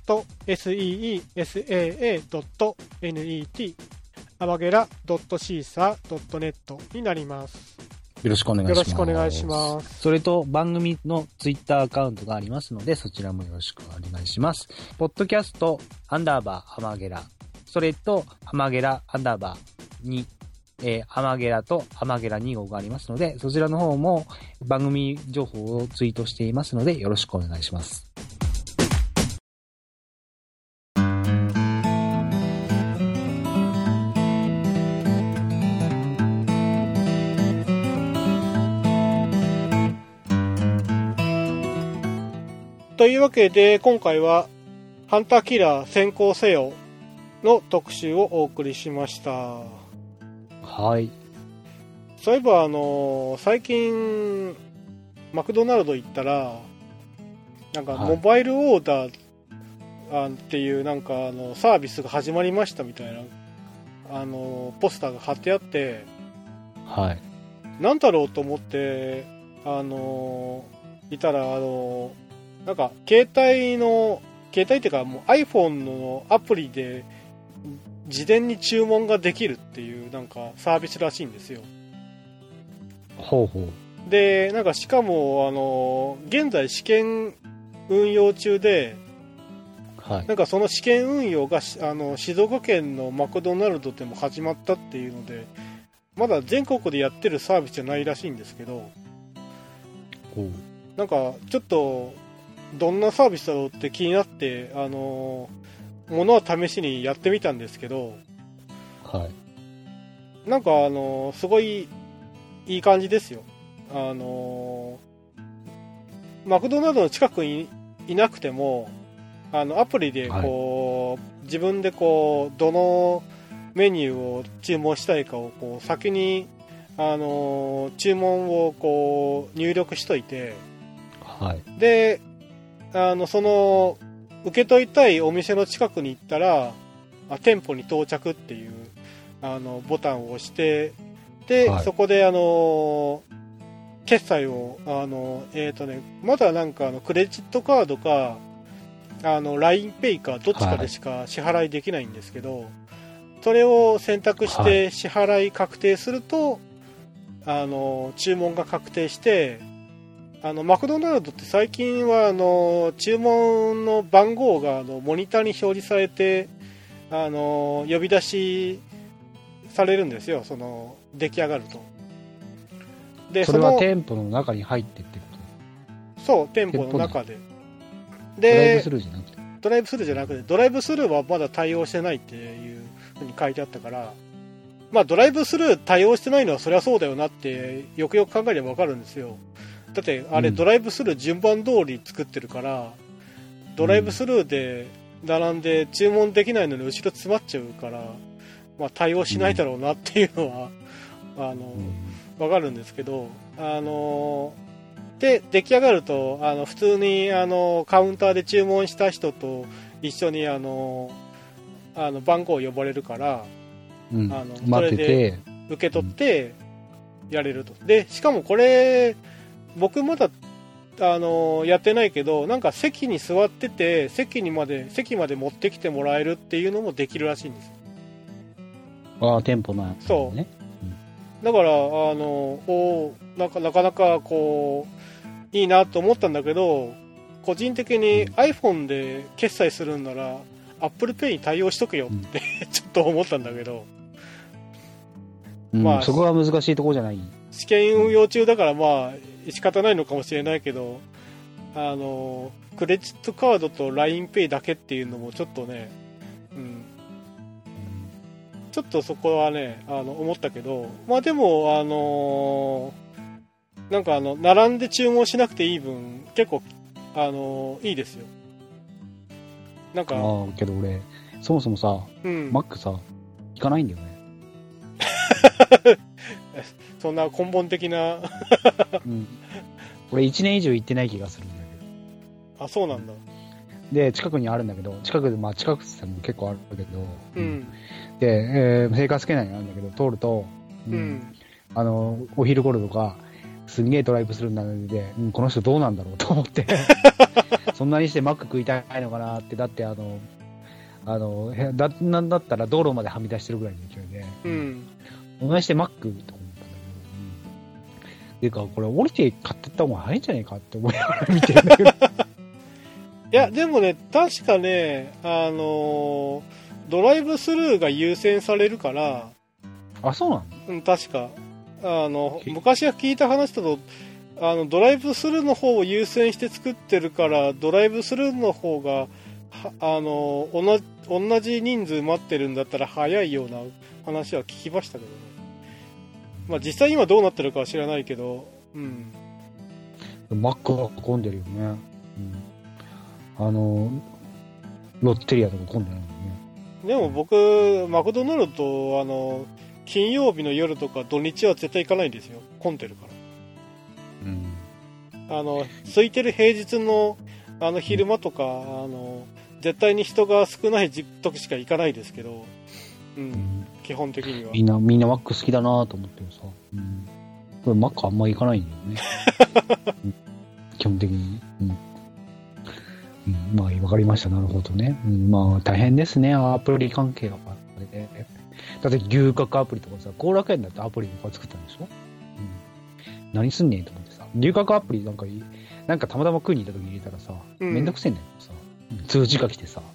.seesaa.net アマゲラ ドットシーサー ドットネット になります。 よろしくお願いします。 よろしくお願いします。 それと番組のツイッターアカウントがありますので、そちらもよろしくお願いします。ポッドキャストアンダーバーアマゲラ、それとアマゲラアンダーバーに、えー、アマゲラとアマゲラに号がありますので、そちらの方も番組情報をツイートしていますので、よろしくお願いします。 というわけで、今回はハンターキラー先行せよの特集をお送りしました。 はい。 そういえばあの最近マクドナルド行ったら、なんかモバイルオーダーっていうなんかあのサービスが始まりましたみたいなあのポスターが貼ってあって、 はい。 なんだろうと思ってあのいたらあのなんか携帯の携帯っていうかもう iPhone のアプリで事前に注文ができるっていうなんかサービスらしいんですよ。 ほうほう。 でなんかしかもあの現在試験運用中で、 はい、 なんかその試験運用があの静岡県のマクドナルドでも始まったっていうので、まだ全国でやってるサービスじゃないらしいんですけど、 ほう。 なんかちょっとどんなサービスだろうって気になって、あのものは試しにやってみたんですけど、 はい、 なんかあのすごいいい感じですよ。あのマクドナルドの近くにいなくても、あのアプリでこう、はい、自分でこうどのメニューを注文したいかをこう先にあの注文をこう入力しといて、 はい、 であのその受け取りたいお店の近くに行ったらあ店舗に到着っていうあのボタンを押してで、はい、そこであの決済をあの、えーとね、まだなんかあのクレジットカードかあの ラインペイ かどっちかでしか支払いできないんですけど、はい、それを選択して支払い確定すると、はい、あの注文が確定して、あのマクドナルドって最近はあの注文の番号があのモニターに表示されてあの呼び出しされるんですよ、その出来上がると。 でそれは店舗の中に入ってってこと？ そう、店舗の中で。 でドライブスルーじゃなくてドライブスルーじゃなくてドライブスルーはまだ対応してないっていう風に書いてあったから、まあドライブスルー対応してないのはそりゃそうだよなってよくよく考えれば分かるんですよ。だってあれドライブスルー順番通り作ってるから、うん、ドライブスルーで並んで注文できないのに後ろ詰まっちゃうから、まあ、対応しないだろうなっていうのは、うん、あの、うん、分かるんですけど、あので出来上がるとあの普通にあのカウンターで注文した人と一緒にあのあの番号を呼ばれるから、 うん、 あのそれで受け取ってやれると。でしかもこれ僕まだあのやってないけど、なんか席に座ってて席にまで席まで持ってきてもらえるっていうのもできるらしいんです。 ああ、店舗のやつね。 そう、うん、だからあのおなんかなかなかこういいなと思ったんだけど、個人的に iPhone で決済するんなら Apple Pay に対応しとけよって、うん、ちょっと思ったんだけど、 うん、まあそこは難しいところじゃない。 試験運用中だからまあ仕方ないのかもしれないけど、あのクレジットカードと ラインペイ だけっていうのもちょっとね、うん、ちょっとそこはねあの思ったけど、まあでもあのなんかあの並んで注文しなくていい分結構あのいいですよ。なんかああ、けど俺そもそもさ、うん、マックさ行かないんだよね。 そんな根本的な、うん、 俺いちねん以上行ってない気がするんだけど。 あ、そうなんだ。 で、近くにあるんだけど、近くで、まあ近くっても結構あるけど、 うん。 で、えー、生活圏内にあるんだけど、通ると、うん、うん、あの、お昼頃とか、すんげえドライブスルーになるので、うん、この人どうなんだろうと思って、そんなにしてマック食いたいのかなって、だってあの、あの、だ、なんだったら道路まではみ出してるぐらいの勢いで、 うん。 同じしてマックと思ったんだけど、うん。ていうか、これ降りて買ってった方が早いんじゃないかって思いながら見てるんだけど。 いや、でもね、確かね、あのー、ドライブスルーが優先されるから、 あ、そうなの？ うん、確か。あの、昔は聞いた話だと、あの、ドライブスルーの方を優先して作ってるから、ドライブスルーの方が、あの、同じ、同じ人数待ってるんだったら早いような話は聞きましたけどね。まあ実際今どうなってるかは知らないけど、うん。 マックは混んでるよね。うん、あの、ロッテリアとか混んでないもんね。 でも僕、マクドナルドと、あの、金曜日の夜とか土日は絶対行かないんですよ。混んでるから。うん。あの、空いてる平日の、あの、昼間とか、うん、あの、絶対に人が少ない時しか行かないですけど、うん。うん、基本的には。 みんな、みんなマック好きだなと思ってさ。うん。これマックあんま行かないんだよね。うん、基本的に。うん。うん、まあ、わかりました。なるほどね。うん、まあ、大変ですね。アプリ関係が。だって牛角アプリとかさ、後楽園だってアプリとか作ったんでしょ、うん、何すんねんと思ってさ、牛角アプリなんか、なんかたまたま食いに行った時に入れたらさ、うん、めんどくせえんだよさ、通知が来てさ、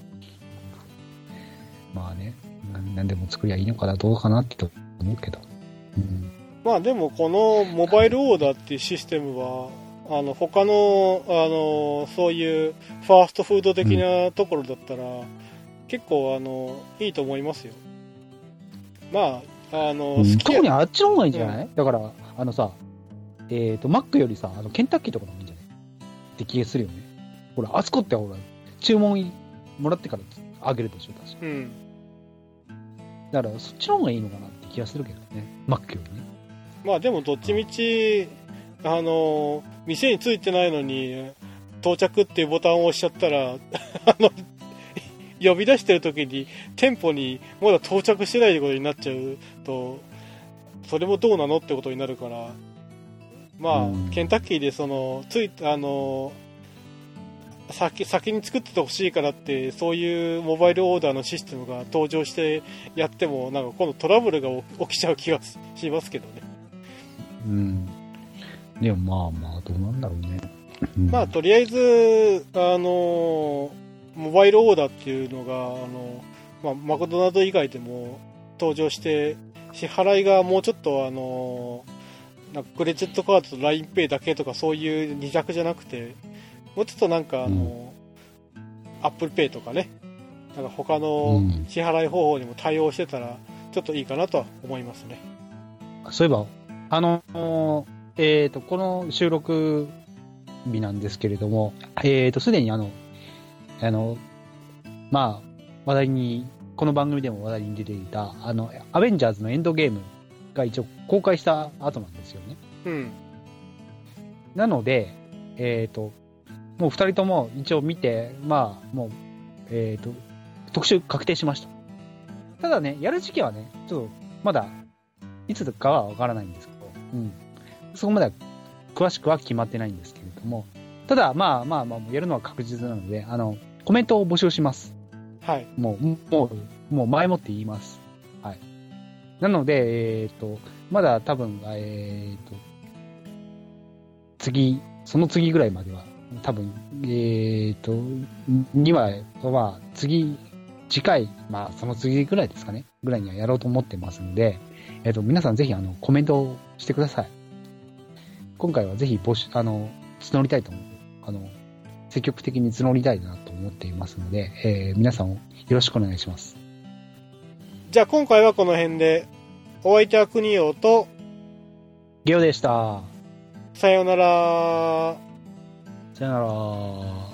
まあね、なんでも作りゃいいのかな、どうかなって思うけど。うん、 まあでもこのモバイルオーダーっていうシステムは、あの他のあのそういうファーストフード的なところだったら、うん、結構あのいいと思いますよ。まああの、うん、 特にあっちの方がいいんじゃない、うん、だからあのさ、えっ、ー、とマックよりさ、あのケンタッキーとかの方がいいんじゃないって気がするよね。ほらあそこってほら注文もらってからあげるでしょ確か、うん、だからそっちの方がいいのかなって気がするけどね、マックよりね。 まあでもどっちみちあの店についてないのに到着っていうボタンを押しちゃったらあの呼び出してる時に店舗にまだ到着してないことになっちゃうと、それもどうなのってことになるから、まあ、うん、ケンタッキーでそのついあの先先に作っててほしいからってそういうモバイルオーダーのシステムが登場してやってもなんか今度トラブルが起きちゃう気がしますけどね。 うん。でもまあまあどうなんだろうね。 うん、まあとりあえずあのモバイルオーダーっていうのがあの、まあ、マクドナルド以外でも登場して支払いがもうちょっとあのなんかクレジットカードと ラインペイ だけとかそういう二択じゃなくてもうちょっとなんかあの、うん、Apple Pay とかねなんか他の支払い方法にも対応してたらちょっといいかなとは思いますね。 そういえばあのえーとこの収録日なんですけれども、えーとすでにあのあの、まあ、話題に、この番組でも話題に出ていた、あの、アベンジャーズのエンドゲームが一応公開した後なんですよね。 うん。 なので、えっと、もう二人とも一応見て、まあ、もう、えっと、特集確定しました。ただね、やる時期はね、ちょっと、まだ、いつかはわからないんですけど、うん。そこまでは、詳しくは決まってないんですけれども、ただ、まあまあまあ、やるのは確実なので、あの、コメントを募集します。 はい。 もう、もう、もう前もって言います。はい。なので、えっと、まだ多分、えっと、次、その次ぐらいまでは、多分、えっと、にわは、次、次回、まあ、その次ぐらいですかね、ぐらいにはやろうと思ってますので、えっと、皆さんぜひ、あの、コメントをしてください。今回はぜひ募集、あの、募りたいと思う。あの、積極的に募りたいなと思っていますので、えー、皆さんよろしくお願いします。 じゃあ今回はこの辺で、お相手は国王とゲオでした。 さようなら。 さようなら。